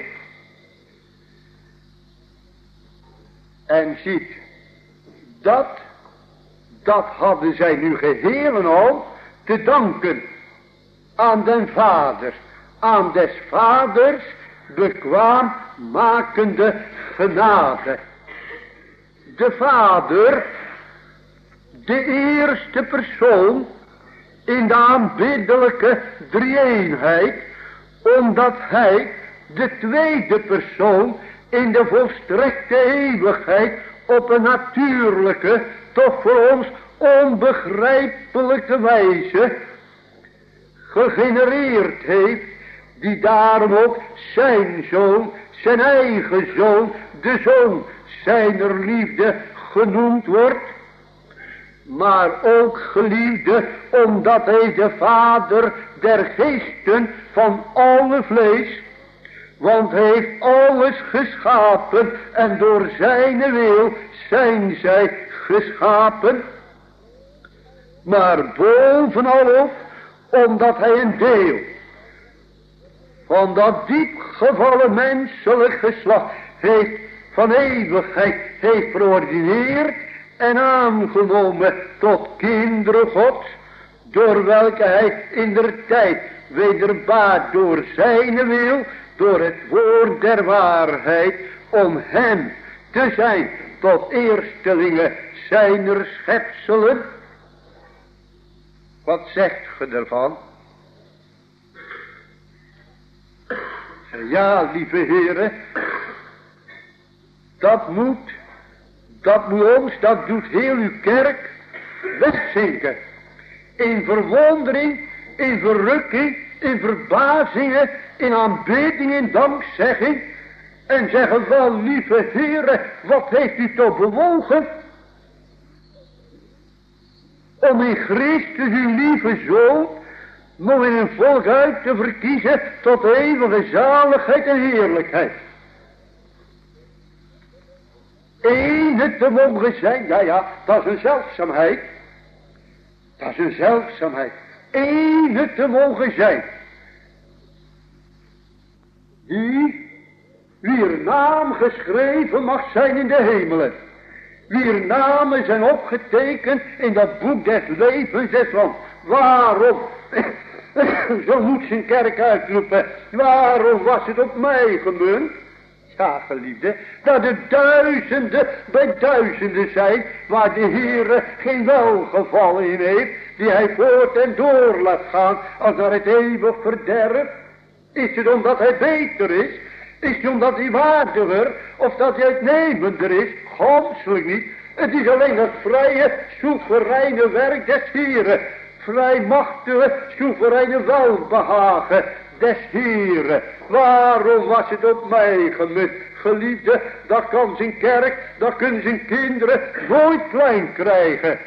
En ziet, dat, dat hadden zij nu geheel en al te danken aan den Vader, aan des Vaders bekwaammakende genade. De Vader, de eerste persoon in de aanbiddelijke drie-eenheid, omdat hij de tweede persoon in de volstrekte eeuwigheid op een natuurlijke, toch voor ons onbegrijpelijke wijze gegenereerd heeft, die daarom ook zijn zoon, zijn eigen zoon, de zoon zijner liefde genoemd wordt. Maar ook geliefde, omdat hij de vader der geesten van alle vlees, want hij heeft alles geschapen en door zijn wil zijn zij geschapen. Maar bovenal omdat hij een deel van dat diep gevallen menselijk geslacht heeft van eeuwigheid heeft verordineerd en aangenomen tot kinderen Gods, door welke hij in der tijd wederbaar door zijn wil, door het woord der waarheid, om hem te zijn tot eerstelingen zijner schepselen. Wat zegt ge ervan? Ja, lieve heren, dat moet, dat moet ons, dat doet heel uw kerk wegzinken. In verwondering, in verrukking, in verbazingen, in aanbidding, in dankzegging. En zeggen wel, lieve heren, wat heeft u toch bewogen? Om in Christus uw lieve zoon nog in een volk uit te verkiezen tot eeuwige zaligheid en heerlijkheid. Ene te mogen zijn, ja ja, dat is een zeldzaamheid. Dat is een zeldzaamheid. Ene te mogen zijn. Die, wier naam geschreven mag zijn in de hemelen. Wier namen zijn opgetekend in dat boek des levens des van. Waarom? Zo moet zijn kerk uitroepen. Waarom was het op mij gemunt? Ja, geliefde, dat er duizenden bij duizenden zijn, waar de Heere geen welgevallen in heeft, die hij voort en door laat gaan, als naar het eeuwig verderf. Is het omdat hij beter is? Is het omdat hij waardiger, of dat hij uitnemender is? Ganselijk niet. Het is alleen het vrije, soevereine werk des Heeren. Vrijmachtige, soevereine welbehagen des Heeren. Waarom was het op mij gemunt? Geliefde, dat kan zijn kerk, dat kunnen zijn kinderen nooit klein krijgen.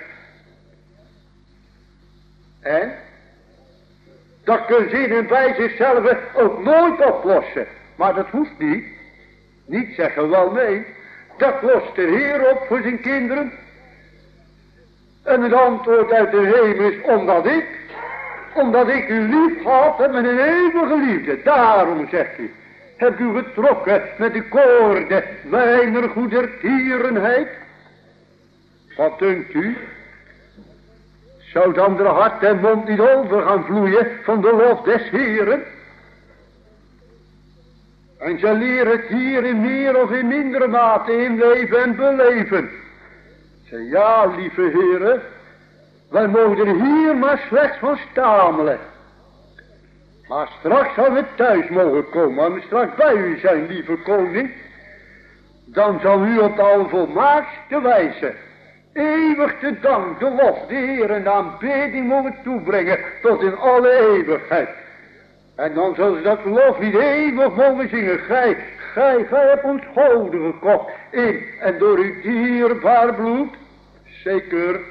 En dat kunnen ze in bij zichzelf ook nooit oplossen. Maar dat hoeft niet. Niet zeggen wel nee. Dat lost de Heer op voor zijn kinderen. En het antwoord uit de hemel is, omdat ik, omdat ik u lief had heb met een eeuwige liefde. Daarom, zegt hij, heb u getrokken met de koorden mijner goedertierenheid. Wat dunkt u? Zou dan de hart en mond niet over gaan vloeien van de lof des Heeren? En ze leren het hier in meer of in mindere mate in leven en beleven. Zeg, ja, lieve heren, wij mogen er hier maar slechts van stamelen. Maar straks als we thuis mogen komen, als we straks bij u zijn, lieve koning, dan zal u op de alvolmaakste wijze eeuwig te dank, de lof, de Heer en de aanbidding mogen toebrengen tot in alle eeuwigheid. En dan zullen ze dat lof niet eeuwig mogen zingen. Gij, gij, gij hebt ons goden gekocht in en door uw dierbaar bloed. Zeker.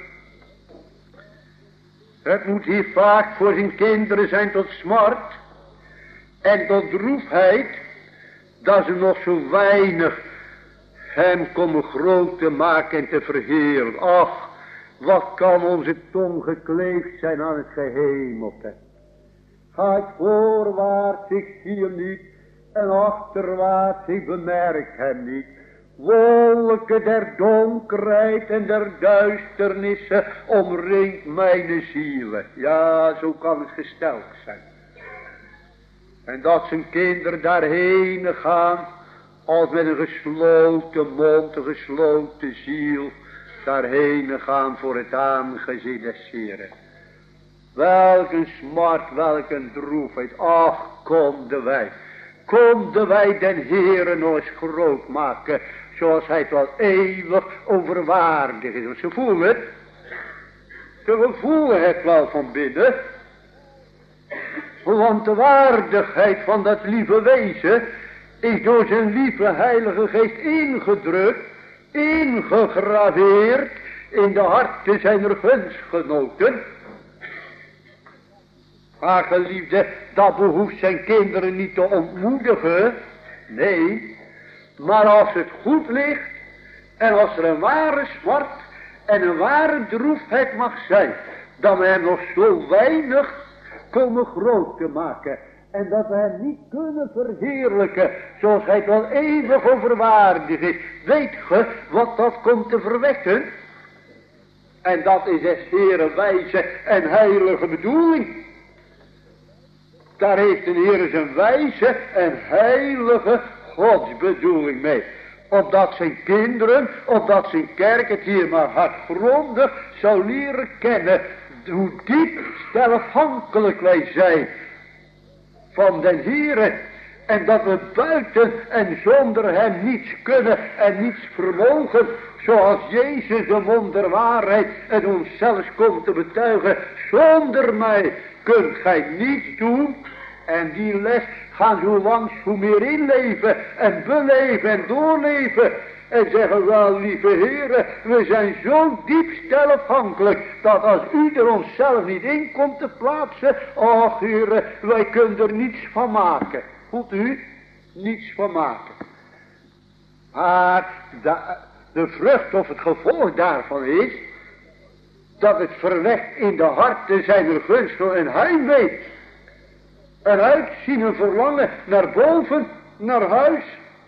Het moet hier vaak voor zijn kinderen zijn tot smart en tot droefheid, dat ze nog zo weinig hem komen groot te maken en te verheerlijken. Ach, wat kan onze tong gekleefd zijn aan het gehemelte. Gaat voorwaarts, ik zie hem niet, en achterwaarts, ik bemerk hem niet. Wolken der donkerheid en der duisternissen omringt mijn zielen. Ja, zo kan het gesteld zijn. En dat zijn kinderen daarheen gaan, als met een gesloten mond, een gesloten ziel, daarheen gaan voor het aangezicht des Heren. Welk een smart, welk een droefheid. Ach, konden wij, konden wij den Heere nog eens groot maken, zoals hij het wel eeuwig overwaardig is. Want ze voelen het, ze voelen het wel van binnen. Want de waardigheid van dat lieve wezen is door zijn lieve heilige geest ingedrukt, ingegraveerd in de harten zijner gunstgenoten. Maar geliefde, dat behoeft zijn kinderen niet te ontmoedigen. Nee, maar als het goed ligt en als er een ware smart en een ware droefheid mag zijn, dat we hem nog zo weinig komen groot te maken. En dat we hem niet kunnen verheerlijken, zoals hij het wel eeuwig overwaardig is. Weet ge wat dat komt te verwekken? En dat is des Heere wijze en heilige bedoeling. Daar heeft de Heer zijn wijze en heilige godsbedoeling mee. Opdat zijn kinderen, opdat zijn kerk het hier maar hardgrondig zou leren kennen. Hoe diep stelafhankelijk wij zijn van den Heere. En dat we buiten en zonder hem niets kunnen en niets vermogen. Zoals Jezus de wonderwaarheid en ons zelfs komt te betuigen. Zonder mij kunt gij niets doen. En die les gaan zo langs hoe meer inleven en beleven en doorleven. En zeggen wel, lieve heren, we zijn zo diep stelafhankelijk, dat als u er onszelf niet in komt te plaatsen, och heren, wij kunnen er niets van maken. Voelt u? Niets van maken. Maar de, de vrucht of het gevolg daarvan is, dat het verwekt in de harten zijner gunsten en heimwee. Een uitzien, een verlangen naar boven, naar huis.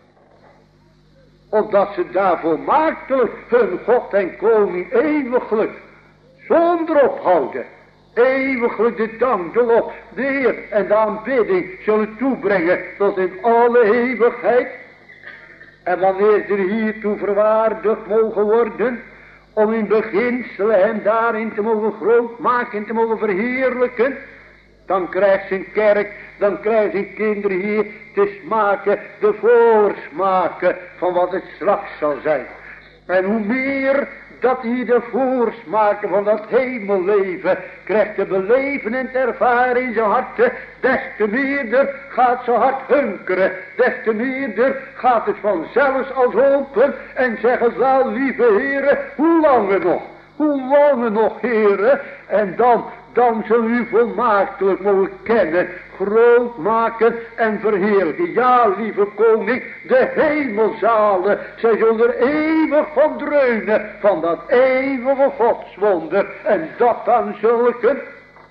Opdat ze daarvoor maaktelijk hun God en koning eeuwiglijk zonder ophouden. Eeuwiglijk de dank, de lof, de eer en de aanbidding zullen toebrengen tot in alle eeuwigheid. En wanneer ze hiertoe verwaardigd mogen worden, om in beginselen hem daarin te mogen groot maken en te mogen verheerlijken, dan krijgt zijn kerk, dan krijgen zijn kinderen hier te smaken, de voorsmaken van wat het straks zal zijn. En hoe meer dat hij de voorsmaken van dat hemelleven krijgt te beleven en te ervaren in zijn harten, des te meerder gaat zijn hart hunkeren, des te meerder gaat het vanzelfs als open en zeggen wel, lieve heren, hoe lang nog? Hoe lang nog, heren? En dan, dan zul u volmaaktelijk mogen kennen, groot maken en verheerlijken. Ja, lieve koning, de hemelzalen, zij zullen er eeuwig van dreunen, van dat eeuwige godswonder, en dat aan zulke.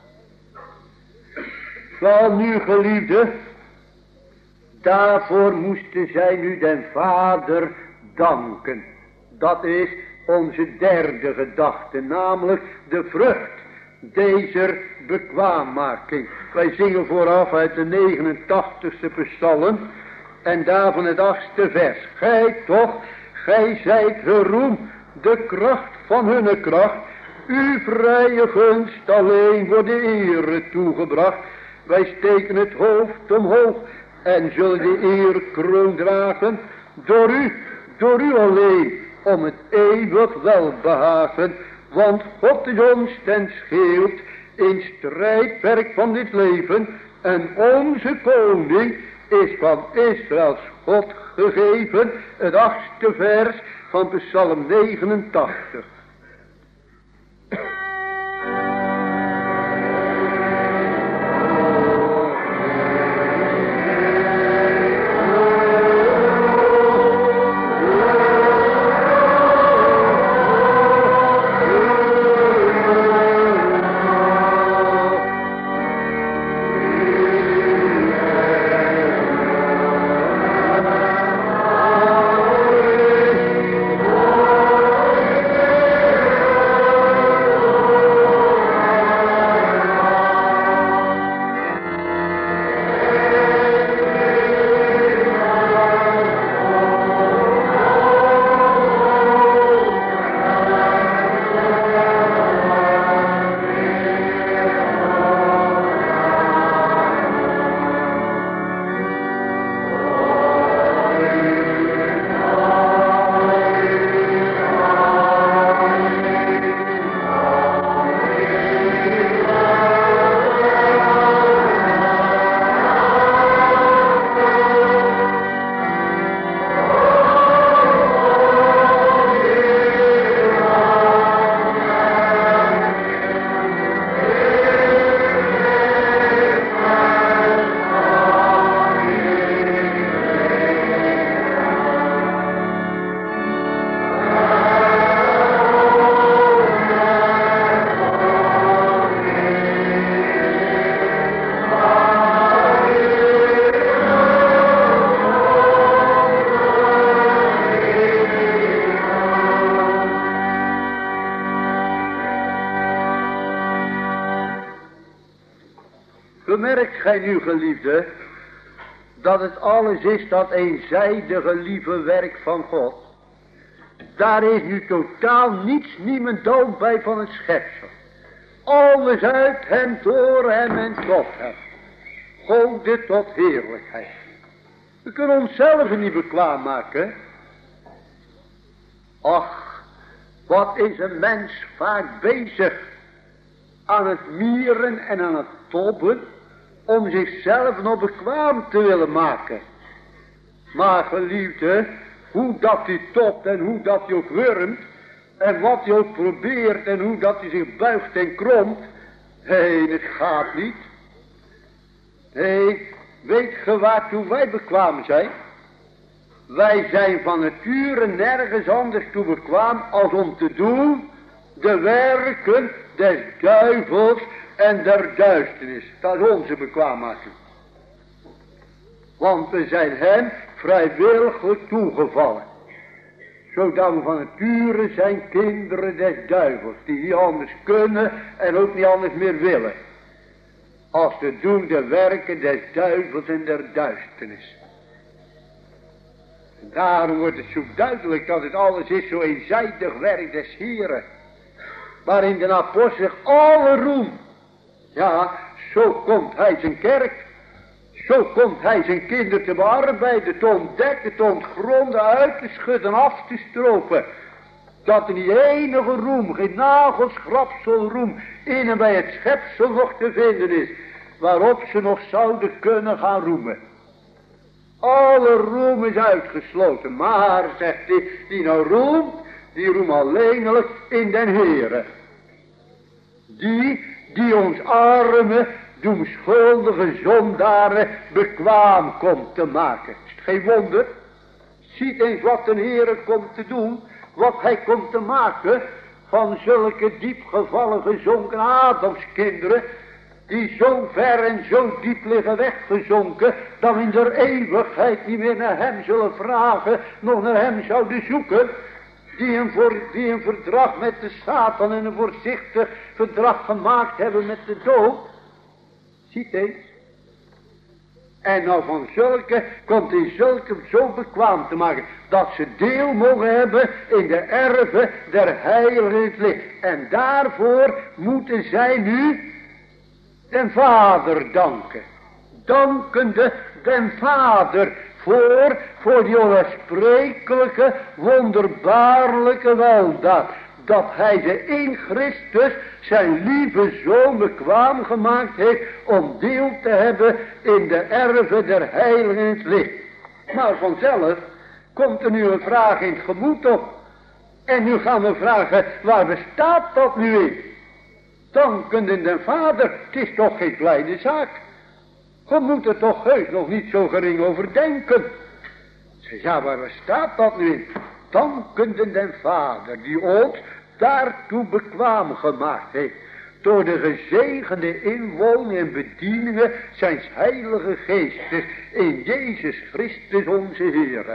Wel nu, geliefde, daarvoor moesten zij nu den Vader danken. Dat is onze derde gedachte, namelijk de vrucht deze bekwaammaking. Wij zingen vooraf uit de negenentachtigste psalm en daarvan het achtste vers. Gij toch, gij zijt geroemd, de kracht van hunne kracht, uw vrije gunst alleen wordt de ere toegebracht. Wij steken het hoofd omhoog en zullen de eerkroon dragen door u, door u alleen, om het eeuwig welbehagen. Want God is ons ten schild in strijdwerk van dit leven, en onze koning is van Israëls God gegeven. Het achtste vers van Psalm negenentachtig. Bemerkt gij nu, geliefde, dat het alles is dat eenzijdige lieve werk van God. Daar is nu totaal niets, niemendal bij van het schepsel. Alles uit hem, door hem en tot hem. Gode tot heerlijkheid. We kunnen onszelf niet bekwaam maken. Ach, wat is een mens vaak bezig aan het mieren en aan het tobben, om zichzelf nog bekwaam te willen maken. Maar geliefde, hoe dat hij topt en hoe dat hij ook wurmt, en wat hij ook probeert en hoe dat hij zich buigt en kromt, hé, het gaat niet. Hé, weet ge waartoe wij bekwaam zijn? Wij zijn van nature nergens anders toe bekwaam als om te doen de werken des duivels en der duisternis. Dat is onze bekwaammaking. Want we zijn hem vrijwillig toegevallen. Zodat we van nature zijn kinderen des duivels. Die niet anders kunnen en ook niet anders meer willen. Als te doen de werken des duivels en der duisternis. En daarom wordt het zo duidelijk dat het alles is zo eenzijdig werk des Heren. Waarin de apostel zich alle roem. Ja, zo komt hij zijn kerk. Zo komt hij zijn kinderen te bearbeiden, te ontdekken, te ontgronden, uit te schudden, af te stropen. Dat er niet enige roem, geen nagelschrapsel roem in en bij het schepsel nog te vinden is. Waarop ze nog zouden kunnen gaan roemen. Alle roem is uitgesloten. Maar, zegt hij, die nou roemt, die roemt alleenlijk in den Heere. Die die ons arme, doemschuldige zondaren bekwaam komt te maken. Is het geen wonder? Ziet eens wat de Heere komt te doen, wat hij komt te maken van zulke diepgevallen gezonken Adamskinderen, die zo ver en zo diep liggen weggezonken, dat in der eeuwigheid niet meer naar hem zullen vragen, nog naar hem zouden zoeken, die een, voor, die een verdrag met de Satan en een voorzichtig verdrag gemaakt hebben met de dood. Ziet eens. En nou van zulke komt hij zulke zo bekwaam te maken, dat ze deel mogen hebben in de erven der heiligen in het licht. En daarvoor moeten zij nu den Vader danken. Dankende den Vader voor, voor die onsprekelijke, wonderbaarlijke weldaad. Dat hij ze in Christus zijn lieve zoon bekwaam gemaakt heeft om deel te hebben in de erven der heiligen in het licht. Maar vanzelf komt er nu een vraag in het gemoed op. En nu gaan we vragen, waar bestaat dat nu in? Dankende den Vader, het is toch geen kleine zaak. Je moet er toch heus nog niet zo gering over denken. Zeg, ja, waar bestaat dat nu in? Dankende den Vader, die ons daartoe bekwaam gemaakt heeft, door de gezegende inwoning en bedieningen zijns heilige geestes in Jezus Christus onze Heere.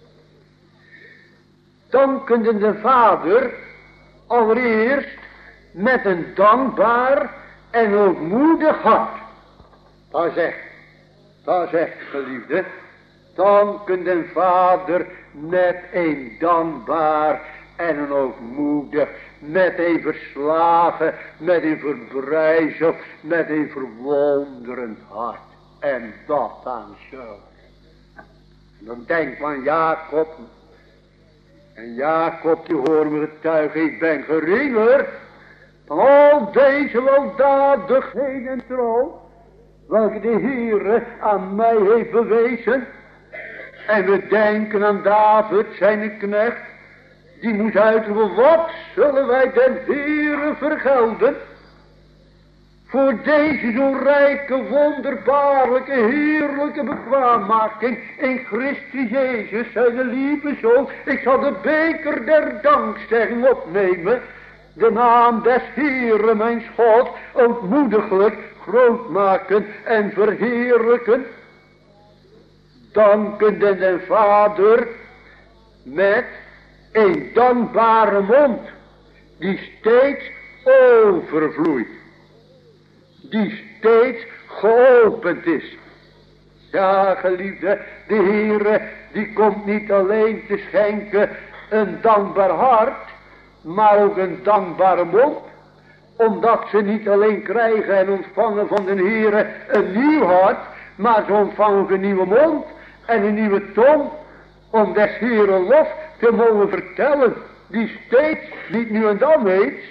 Dankende den Vader, allereerst met een dankbaar en ootmoedig hart. Dat zegt, dat zegt geliefde, dankende den Vader met een dankbaar en een ootmoedig, met een verslagen, met een verbrijzeld, met een verwonderend hart. En dat aan zo. Dan denk maar aan Jacob. En Jacob, die hoort me getuigen, ik ben geringer van al deze weldadigheden en trouw, welke de Heere aan mij heeft bewezen. En we denken aan David, zijn knecht, die moest uitroepen, wat zullen wij den Heere vergelden voor deze zo rijke, wonderbaarlijke, heerlijke bekwaammaking in Christus Jezus, zijn lieve zoon. Ik zal de beker der dankzegging opnemen, de naam des Heere mijn God, ootmoediglijk groot maken en verheerlijken. Dankende den Vader met een dankbare mond, die steeds overvloeit, die steeds geopend is. Ja, geliefde, de Heere, die komt niet alleen te schenken een dankbaar hart, maar ook een dankbare mond, omdat ze niet alleen krijgen en ontvangen van de Heere een nieuw hart, maar ze ontvangen ook een nieuwe mond en een nieuwe tong, om des Heere lof te mogen vertellen, die steeds, niet nu en dan eens,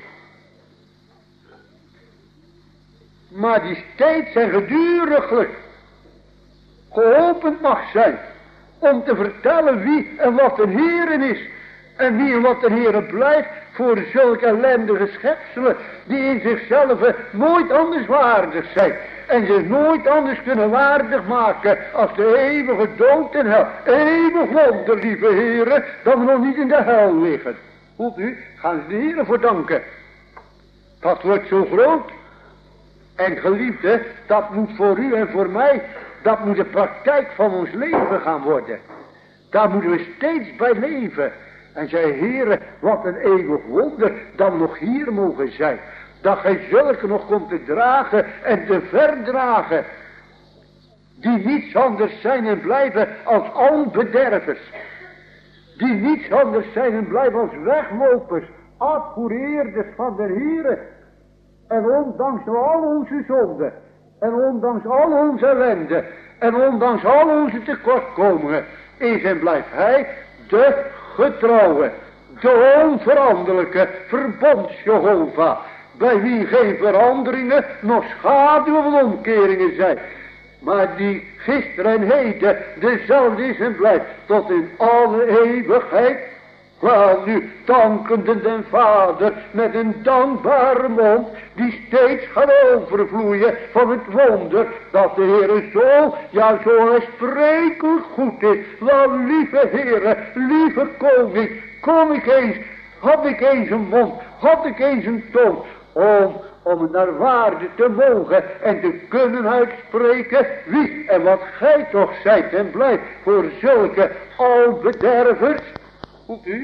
maar die steeds en geduriglijk geopend mag zijn, om te vertellen wie en wat een Heere is, en wie en wat de Heere blijft voor zulke ellendige schepselen, die in zichzelf nooit anders waardig zijn, en zich nooit anders kunnen waardig maken als de eeuwige dood en hel. Eeuwig wonder, lieve Heere, dat we nog niet in de hel liggen. Voelt u, gaan ze de Heere voor danken. Dat wordt zo groot. En geliefde, dat moet voor u en voor mij, dat moet de praktijk van ons leven gaan worden. Daar moeten we steeds bij leven. En zei, Heere, wat een eeuwig wonder, dat we nog hier mogen zijn. Dat gij zulke nog komt te dragen en te verdragen, die niets anders zijn en blijven als albedervers. Die niets anders zijn en blijven als weglopers, afvoereerders van de Heere. En ondanks al onze zonden, en ondanks al onze ellende, en ondanks al onze tekortkomingen, is en blijft hij de getrouwe, de onveranderlijke verbonds-Jehovah, bij wie geen veranderingen, nog schaduwen van omkeringen zijn, maar die gisteren en heden dezelfde is en blijft, tot in alle eeuwigheid. Wel nu, dankende den Vader met een dankbare mond, die steeds gaat overvloeien van het wonder, dat de Heere zo, ja zo aansprekelijk goed is. Wel lieve Heere, lieve Koning, kom ik eens, had ik eens een mond, had ik eens een tong, om, om het naar waarde te mogen en te kunnen uitspreken, wie en wat gij toch zijt en blijft voor zulke albedervers. Hoeft u?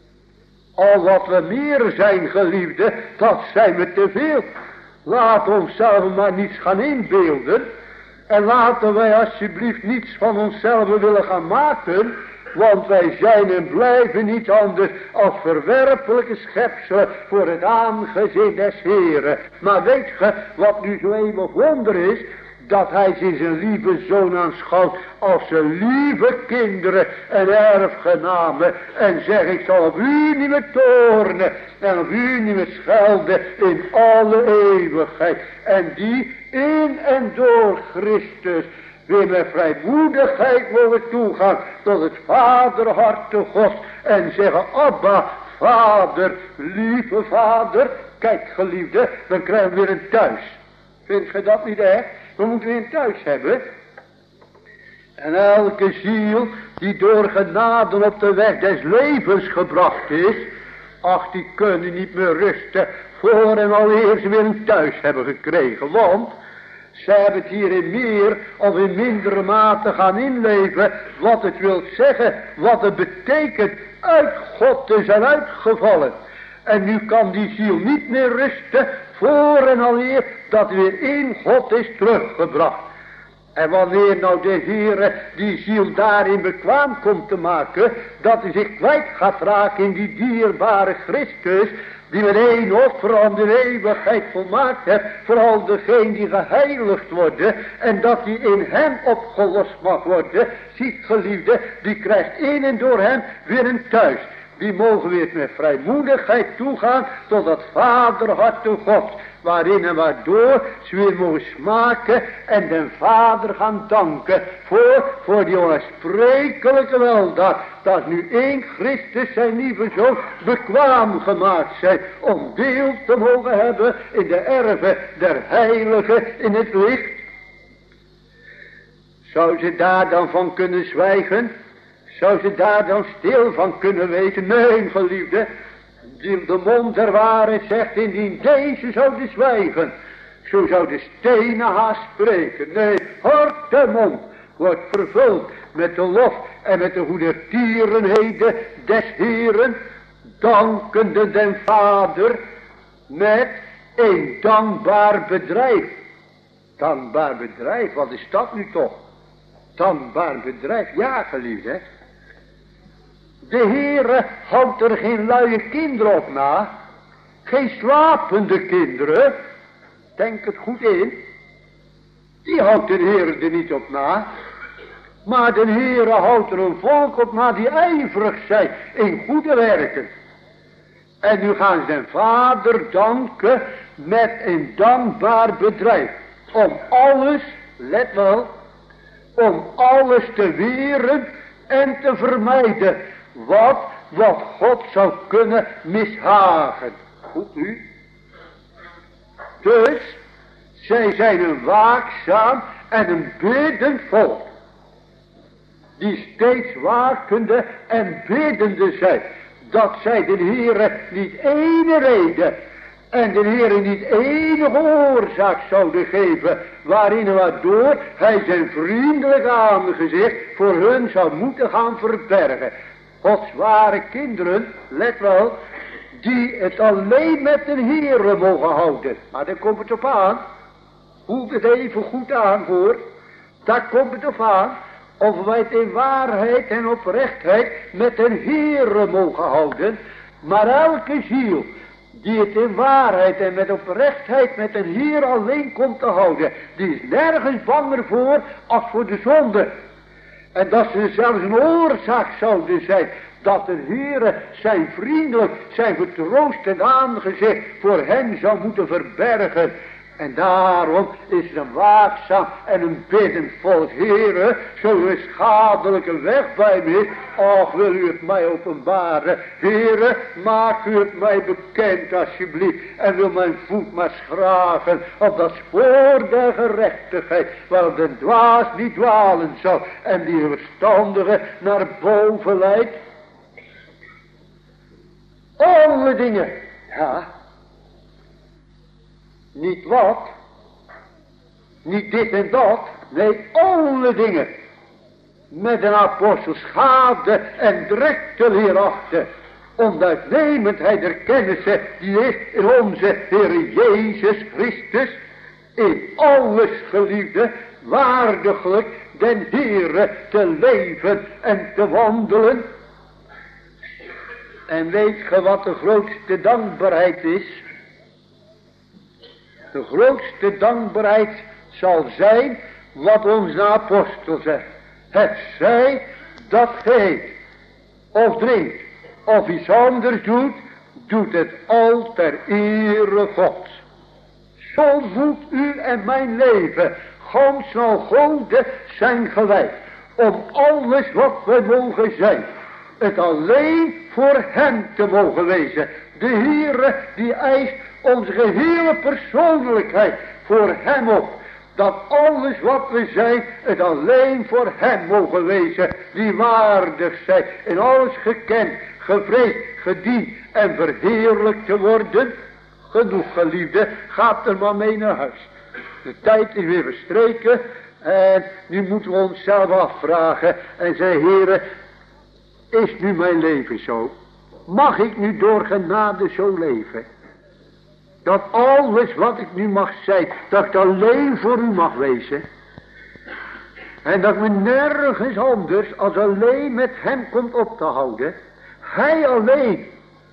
Al wat we meer zijn, geliefde, dat zijn we te veel. Laat ons zelf maar niets gaan inbeelden. En laten wij alsjeblieft niets van onszelf willen gaan maken. Want wij zijn en blijven niet anders als verwerpelijke schepselen voor het aangezicht des Heren. Maar weet ge wat nu zo eeuwig wonder is? Dat hij zich zijn lieve zoon aanschouwt als zijn lieve kinderen en erfgenamen. En zegt, ik zal op u niet meer toornen en op u niet meer schelden in alle eeuwigheid. En die in en door Christus weer met vrijmoedigheid mogen toegaan tot het vaderharte Gods. En zeggen, Abba, Vader, lieve Vader. Kijk geliefde, dan krijgen we weer een thuis. Vindt ge dat niet echt? We moeten weer een thuis hebben. En elke ziel die door genade op de weg des levens gebracht is, ach, die kunnen niet meer rusten voor en alweer ze weer een thuis hebben gekregen. Want ze hebben het hier in meer of in mindere mate gaan inleven wat het wil zeggen, wat het betekent uit God te zijn uitgevallen. En nu kan die ziel niet meer rusten voor en alweer dat weer in God is teruggebracht. En wanneer nou de Heere die ziel daarin bekwaam komt te maken, dat hij zich kwijt gaat raken in die dierbare Christus, die met één offer aan de eeuwigheid volmaakt heeft, vooral degene die geheiligd worden, en dat die in hem opgelost mag worden, ziet geliefde, die krijgt in en door hem weer een thuis. Die mogen weer met vrijmoedigheid toegaan tot dat vaderharte God, waarin en waardoor ze weer mogen smaken en den Vader gaan danken voor, voor die onsprekelijke weldaad, dat nu één Christus zijn lieve zoon bekwaam gemaakt zijn om deel te mogen hebben in de erven der heiligen in het licht. Zou ze daar dan van kunnen zwijgen? Zou ze daar dan stil van kunnen weten? Nee, geliefde, die de mond der waarheid zegt, indien deze zouden zwijgen, zo zou de stenen haast spreken. Nee, hart de mond wordt vervuld met de lof en met de goedertierenheden des Heeren, dankende den Vader met een dankbaar bedrijf. Dankbaar bedrijf, wat is dat nu toch? Dankbaar bedrijf, ja geliefde. De Heere houdt er geen luie kinderen op na, geen slapende kinderen, denk het goed in, die houdt de Heere er niet op na, maar de Heere houdt er een volk op na die ijverig zijn in goede werken. En nu gaan ze den Vader danken met een dankbaar bedrijf, om alles, let wel, om alles te weren en te vermijden, wat, wat God zou kunnen mishagen. Goed u? Dus, zij zijn een waakzaam en een biddend volk, die steeds wakende en biddende zijn, dat zij de Heere niet ene reden en de Heere niet enige oorzaak zouden geven, waarin en waardoor hij zijn vriendelijk aangezicht voor hun zou moeten gaan verbergen. Gods ware kinderen, let wel, die het alleen met de Heere mogen houden. Maar daar komt het op aan. Voelt het even goed aan voor. Daar komt het op aan. Of wij het in waarheid en oprechtheid met de Heere mogen houden. Maar elke ziel die het in waarheid en met oprechtheid met de Heer alleen komt te houden, die is nergens banger voor als voor de zonde. En dat ze zelfs een oorzaak zouden zijn dat de Heere zijn vriendelijk, zijn vertroostend aangezicht voor hen zou moeten verbergen. En daarom is er een waakzaam en een biddend volk. Heere, zo'n schadelijke weg bij mij. Och, wil u het mij openbaren. Heere, maak u het mij bekend alsjeblieft. En wil mijn voet maar schragen op dat spoor der gerechtigheid. Waar de dwaas niet dwalen zal. En die verstandige naar boven leidt. Alle dingen. Ja. Niet wat. Niet dit en dat. Nee, alle dingen. Met een apostels gave en direkte leer achter. Om de uitnemendheid der kennissen die is in onze Heer Jezus Christus. In alles geliefde, waardiglijk den Heere te leven en te wandelen. En weet ge wat de grootste dankbaarheid is? De grootste dankbaarheid zal zijn wat onze apostel zegt. Het zij dat ge eet, of drinkt, of iets anders doet, doet het al ter ere Gods. Zo voedt u en mijn leven, gans zal Gode zijn gewijd, om alles wat wij mogen zijn, het alleen voor hem te mogen wezen. De Heere die eist onze gehele persoonlijkheid voor hem op. Dat alles wat we zijn, het alleen voor hem mogen wezen. Die waardig zijn, in alles gekend, gevreesd, gediend en verheerlijkt te worden. Genoeg geliefde, gaat er maar mee naar huis. De tijd is weer verstreken. En nu moeten we onszelf afvragen. En zeggen, Heere, is nu mijn leven zo? Mag ik nu door genade zo leven? Dat alles wat ik nu mag zijn, dat ik alleen voor u mag wezen. En dat me nergens anders als alleen met hem komt op te houden. Hij alleen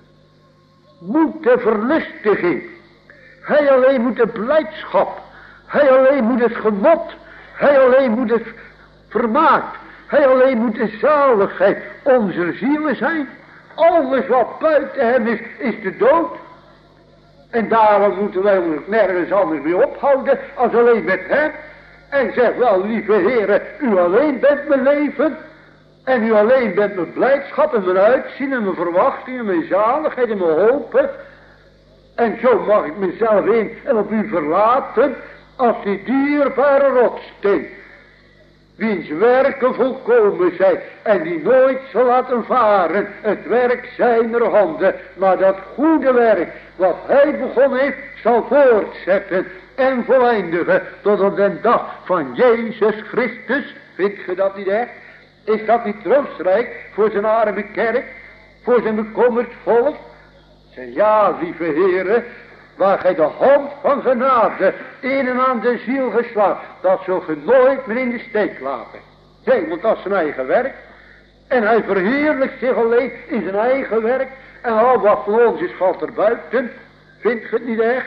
moet de verlustiging. Hij alleen moet de blijdschap. Hij alleen moet het genot. Hij alleen moet het vermaak. Hij alleen moet de zaligheid onze zielen zijn. Alles wat buiten hem is, is de dood. En daarom moeten wij ons nergens anders mee ophouden als alleen met hem. En zeg wel, lieve Heere, u alleen bent mijn leven. En u alleen bent mijn blijdschap en mijn uitzien en mijn verwachting en mijn zaligheid en mijn hoop. En zo mag ik mezelf in en op u verlaten als die dierbare rotssteen. Wiens werken volkomen zijn en die nooit zal laten varen het werk zijner handen. Maar dat goede werk wat hij begonnen heeft zal voortzetten en voleindigen tot op de dag van Jezus Christus. Vindt ge dat niet echt? Is dat niet troostrijk voor zijn arme kerk, voor zijn bekommerd volk? Zeg ja, lieve Heere, waar gij de hand van genade in en aan de ziel geslagen, dat zult ge nooit meer in de steek laten. Nee, want dat is zijn eigen werk. En hij verheerlijkt zich alleen in zijn eigen werk. En al wat van ons is, valt er buiten. Vindt ge het niet echt?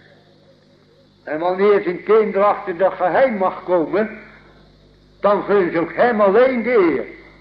En wanneer zijn kinderen achter dat geheim mag komen, dan gunnen ze ook hem alleen de eer.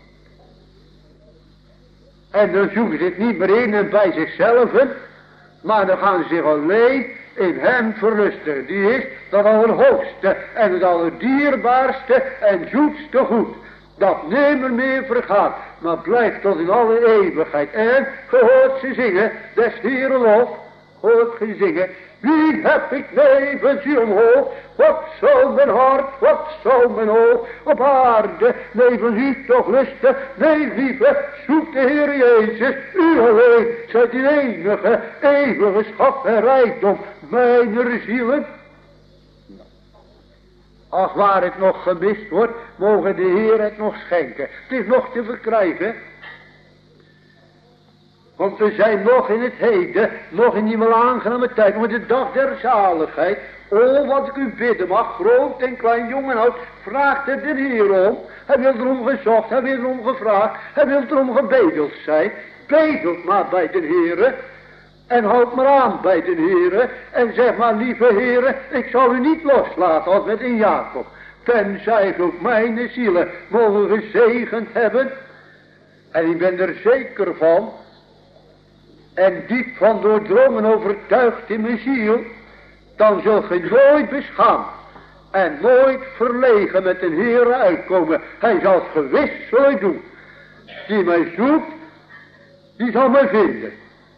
En dan zoeken ze het niet meer in en bij zichzelf, maar dan gaan ze zich alleen in hem verlusten. Die is dat allerhoogste en het allerdierbaarste en zoetste goed. Dat nimmer meer vergaat, maar blijft tot in alle eeuwigheid. En gehoord ze zingen, des Heeren lof, hoort ze zingen. Wie heb ik nevens u omhoog? Wat zou mijn hart, wat zou mijn oog op aarde nevens u toch lusten? Nee, lieve, zoek de Heer Jezus, u alleen zijt die enige, eeuwige schat en rijkdom mijner zielen. Ach, waar het nog gemist wordt, mogen de Heer het nog schenken. Het is nog te verkrijgen. Want we zijn nog in het heden, nog in die wel aangename tijd, met de dag der zaligheid. O, wat ik u bidden mag, groot en klein, jong en oud, vraagt er de Heer om. Hij wil erom gezocht, hij wil erom gevraagd, hij wil erom gebedeld zijn. Bedelt maar bij de Heer. En houd maar aan bij de Heer. En zeg maar, lieve Heer, ik zal u niet loslaten als met een Jacob. Tenzij ook mijn zielen mogen gezegend hebben. En ik ben er zeker van, en diep van doordrongen overtuigd in mijn ziel, dan zult ge nooit beschaamd en nooit verlegen met een Heere uitkomen. Hij zal het gewis zullen doen. Die mij zoekt, die zal mij vinden.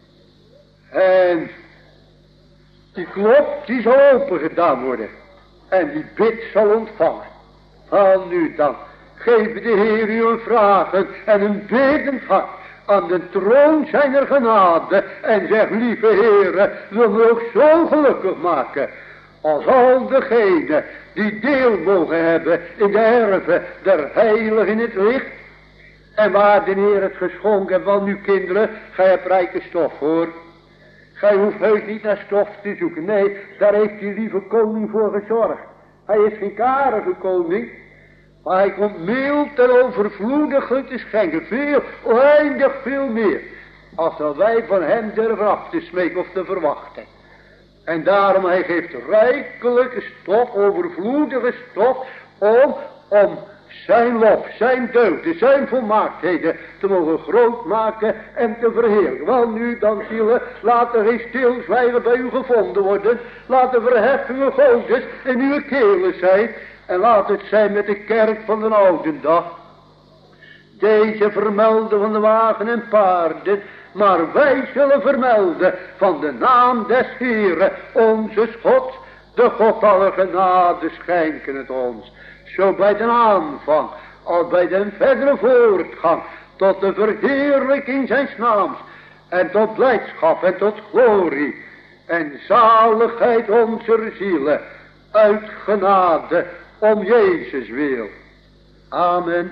En die klop, die zal open gedaan worden. En die bid zal ontvangen. Al nu dan, geef de Heer u een vragen en een bidend hart aan de troon zijner genade. En zeg, lieve Heere, wil me ook zo gelukkig maken als al degenen die deel mogen hebben in de erven der heiligen in het licht. En waar de Heer het geschonken heeft van uw kinderen, gij hebt rijke stof hoor. Gij hoeft heus niet naar stof te zoeken. Nee, daar heeft die lieve koning voor gezorgd. Hij is geen karige koning, maar hij komt mild en overvloedig te schenken. Veel, oneindig veel meer. Als dat wij van hem durven af te smeken of te verwachten. En daarom hij geeft rijkelijke stof, overvloedige stof, om, om zijn lof, zijn deugden, zijn volmaaktheden te mogen groot maken en te verheerlijken. Wel nu dan zielen, laat er geen stilzwijgen bij u gevonden worden. Laat de verheffingen Godes in uw kelen zijn. En laat het zijn met de kerk van de oude dag. Deze vermelden van de wagen en paarden. Maar wij zullen vermelden van de naam des Heeren, onze God. De God aller genade schenken het ons. Zo bij de aanvang, als bij de verdere voortgang, tot de verheerlijking zijn naams. En tot blijdschap en tot glorie en zaligheid onze zielen. Uit genade om Jezus wil. Amen.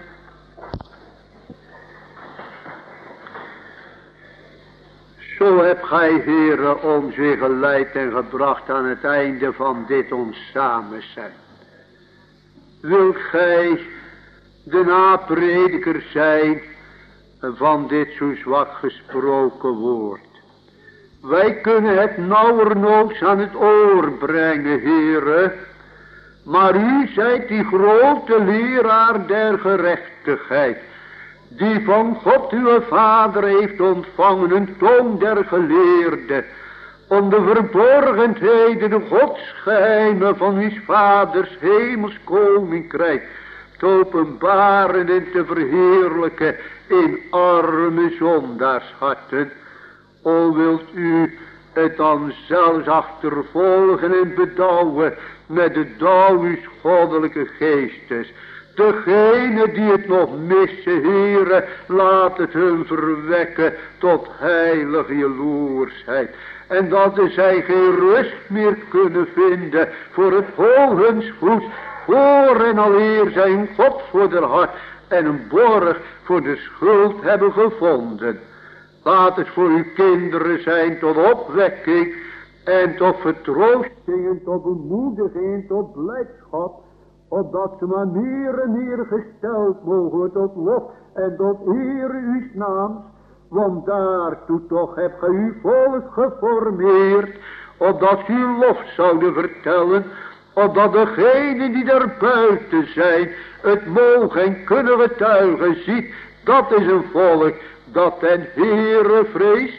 Zo hebt gij, Heere, ons weer geleid en gebracht aan het einde van dit ons samen zijn. Wilt gij de naprediker zijn van dit zo zwak gesproken woord? Wij kunnen het nauwernood aan het oor brengen, Heere. Maar u zijt die grote leraar der gerechtigheid, die van God uw Vader heeft ontvangen een toon der geleerde, om de verborgenheden, de godsgeheimen van uw Vaders hemels koninkrijk te openbaren en te verheerlijken in arme zondaarsharten. O wilt u het dan zelfs achtervolgen en bedouwen met de dauw uw goddelijke geestes. Degene die het nog missen, Heere, laat het hun verwekken tot heilige jaloersheid. En dat zij geen rust meer kunnen vinden voor het hol huns voets, voor en alweer zijn God voor de hart en een borg voor de schuld hebben gevonden. Laat het voor uw kinderen zijn tot opwekking en tot vertroosting en tot bemoediging en tot blijdschap, opdat ze maar meer en meer gesteld mogen tot lof en tot eer uw naams. Want daartoe toch hebt gij uw volk geformeerd, opdat ze uw lof zouden vertellen, opdat degenen die daar buiten zijn het mogen en kunnen getuigen. Ziet, dat is een volk dat den Heere vreest.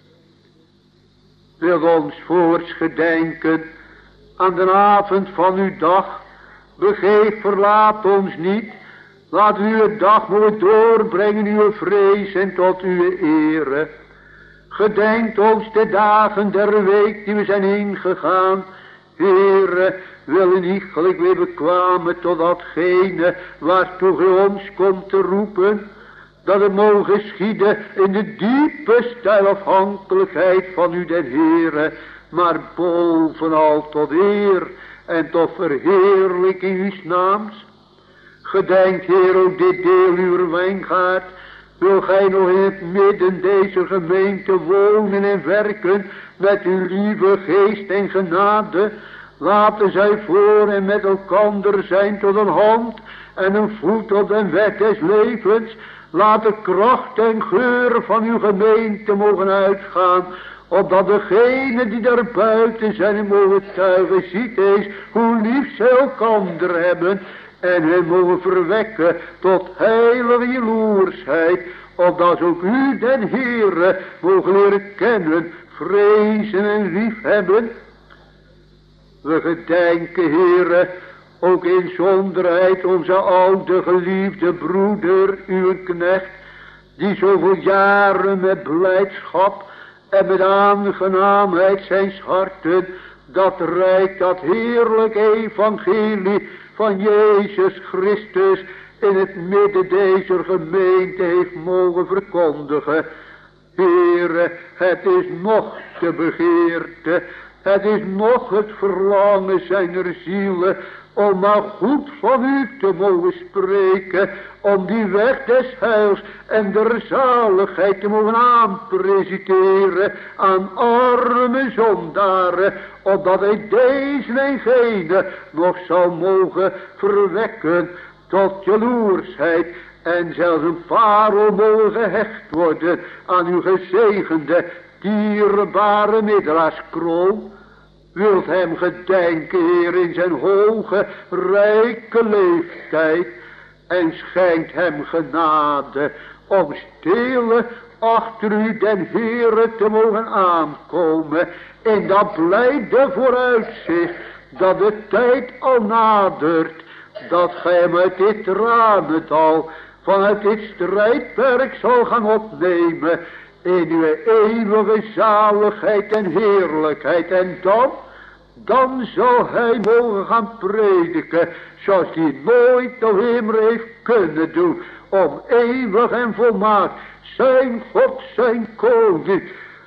Wil ons voorts gedenken aan de avond van uw dag. Begeef, verlaat ons niet. Laat u uw dag mogen doorbrengen, uw vrees en tot uw ere. Gedenkt ons de dagen der week die we zijn ingegaan. Heere, willen iegelijk weer bekwamen tot datgene waartoe ge ons komt te roepen. Dat het mogen geschieden in de diepe stijl afhankelijkheid van u den Heere. Maar bovenal tot eer en tot verheerlijking uw naams. Gedenkt, Heer, ook dit deel uw wijngaard. Wil gij nog in het midden deze gemeente wonen en werken met uw lieve geest en genade. Laten zij voor en met elkander zijn tot een hand en een voet op de weg des levens. Laat de kracht en geur van uw gemeente mogen uitgaan, opdat degenen die daar buiten zijn en mogen tuigen, ziet eens hoe lief zij elkander hebben en hen mogen verwekken tot heilige jaloersheid, opdat ook u den Heere mogen leren kennen, vrezen en liefhebben. We gedenken, Heere, ook in zonderheid onze oude geliefde broeder, uw knecht, die zoveel jaren met blijdschap en met aangenaamheid zijn harten dat rijk, dat heerlijk evangelie van Jezus Christus in het midden deze gemeente heeft mogen verkondigen. Heere, het is nog de begeerte, het is nog het verlangen zijner zielen om maar goed van u te mogen spreken, om die weg des heils en der zaligheid te mogen aanpresenteren aan arme zondaren, opdat hij deze en gene nog zou mogen verwekken tot jaloersheid en zelfs een parel mogen gehecht worden aan uw gezegende, dierbare middelaarskroon. Wilt hem gedenken, Heer, in zijn hoge, rijke leeftijd en schenkt hem genade om stille achter u den Heere te mogen aankomen in dat blijde vooruitzicht dat de tijd al nadert, dat gij hem uit dit tranendal, vanuit dit strijdperk zal gaan opnemen in uw eeuwige zaligheid en heerlijkheid. En dan, dan zal hij mogen gaan prediken, zoals hij nooit nog immer heeft kunnen doen, om eeuwig en volmaakt zijn God, zijn koning,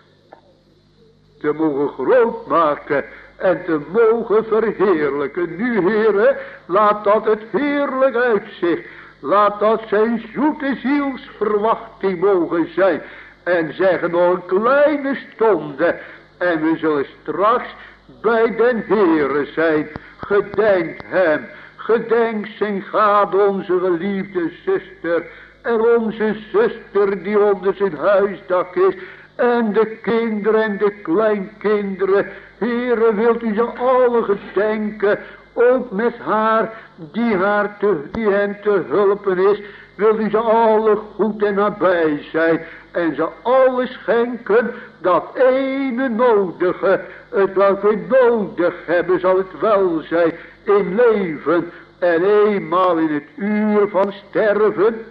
te mogen groot maken en te mogen verheerlijken. Nu, Heere, laat dat het heerlijk uitzicht, laat dat zijn zoete zielsverwachting mogen zijn. En zeggen nog een kleine stonde. En we zullen straks bij den Heere zijn. Gedenk hem. Gedenk zijn gade onze geliefde zuster. En onze zuster die onder zijn huisdak is. En de kinderen en de kleinkinderen. Heere, wilt u ze alle gedenken. Ook met haar die, haar te, die hen te hulpen is. Wilt u ze alle goed en nabij zijn. En ze alles schenken dat ene nodige, het welke we nodig hebben, zal het welzijn in leven en eenmaal in het uur van sterven.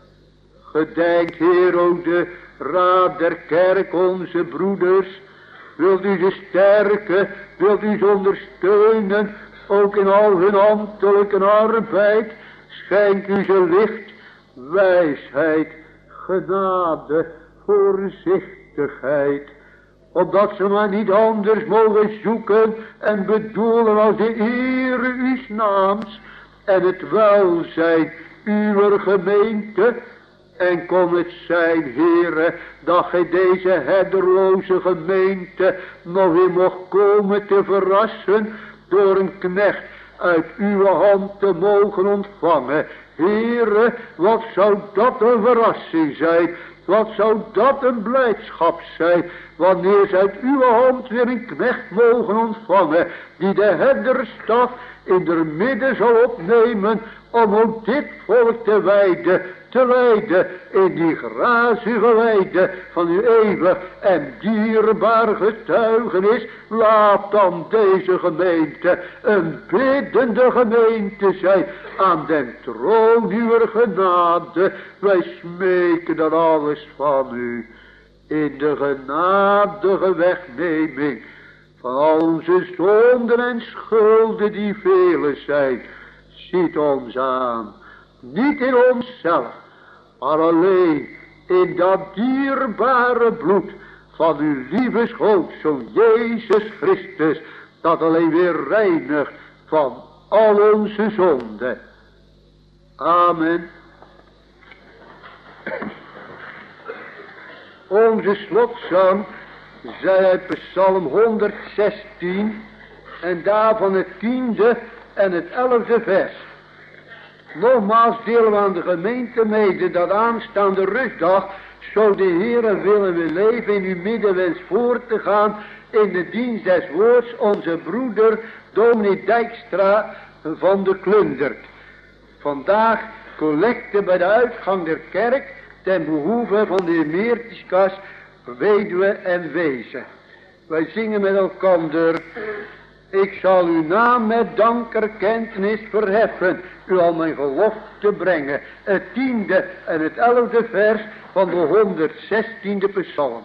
Gedenk, Heer, ook de raad der kerk, onze broeders. Wilt u ze sterken, wilt u ze ondersteunen, ook in al hun ambtelijke arbeid. Schenk u ze licht, wijsheid, genade, voorzichtigheid, opdat ze maar niet anders mogen zoeken en bedoelen als de eer uws naams en het welzijn uw gemeente. En kon het zijn, Heere, dat gij deze herderloze gemeente nog weer mocht komen te verrassen door een knecht uit uw hand te mogen ontvangen. Heere, wat zou dat een verrassing zijn. Wat zou dat een blijdschap zijn, wanneer ze uit uw hand weer een knecht mogen ontvangen, die de herderstaf in der midden zal opnemen, om ook dit volk te wijden, te leiden in die grazige weide van uw eeuwig en dierbaar getuigenis. Laat dan deze gemeente een biddende gemeente zijn aan den troon uw genade. Wij smeken dan alles van u in de genadige wegneming van al onze zonden en schulden die vele zijn. Ziet ons aan, niet in onszelf, maar alleen in dat dierbare bloed van uw lieve schoonzoon Jezus Christus, dat alleen weer reinigt van al onze zonden. Amen. Onze slotzang zij uit Psalm honderdzestien en daarvan het tiende en het elfde vers. Nogmaals delen we aan de gemeente mede dat aanstaande rustdag, zo de Heere willen we leven in uw midden wens voor te gaan in de dienst des woords, onze broeder dominee Dijkstra van de Klundert. Vandaag collecte bij de uitgang der kerk ten behoeve van de Emeritikas, weduwe en wezen. Wij zingen met elkander Ik zal uw naam met dankerkentenis verheffen, u al mijn gelofte brengen. Het tiende en het elfde vers van de honderdzestiende psalm.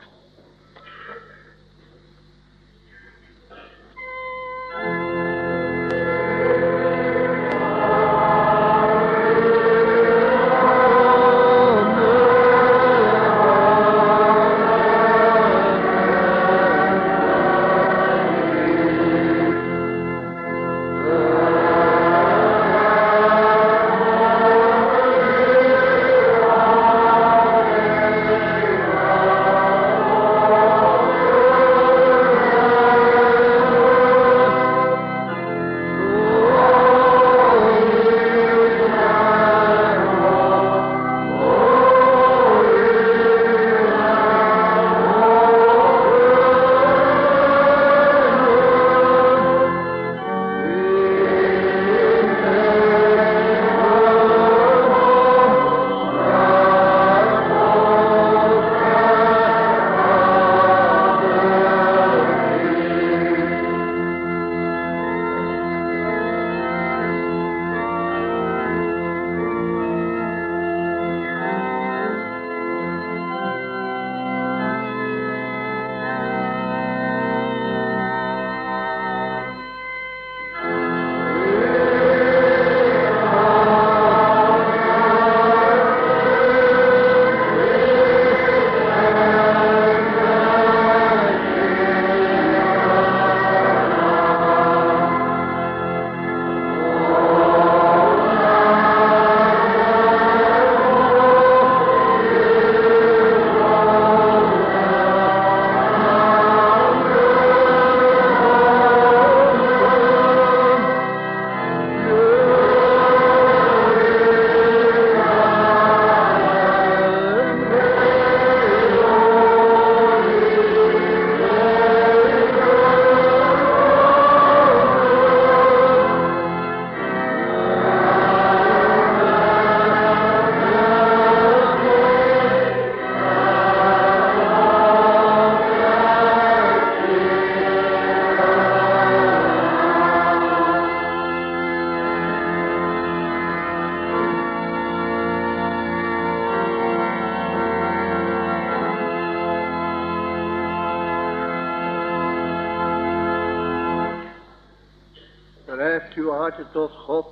Verheft uw harten tot God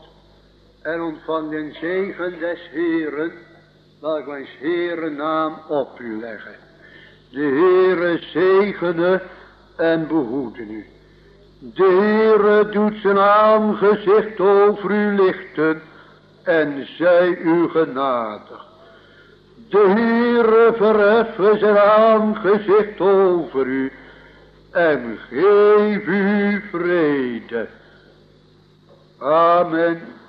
en ontvang den zegen des Heeren, laat ik mijn Heeren naam op u leggen. De Heere zegene en behoeden u. De Heere doet zijn aangezicht over u lichten en zij u genadig. De Heere verheffen zijn aangezicht over u en geef u vrede. Amen.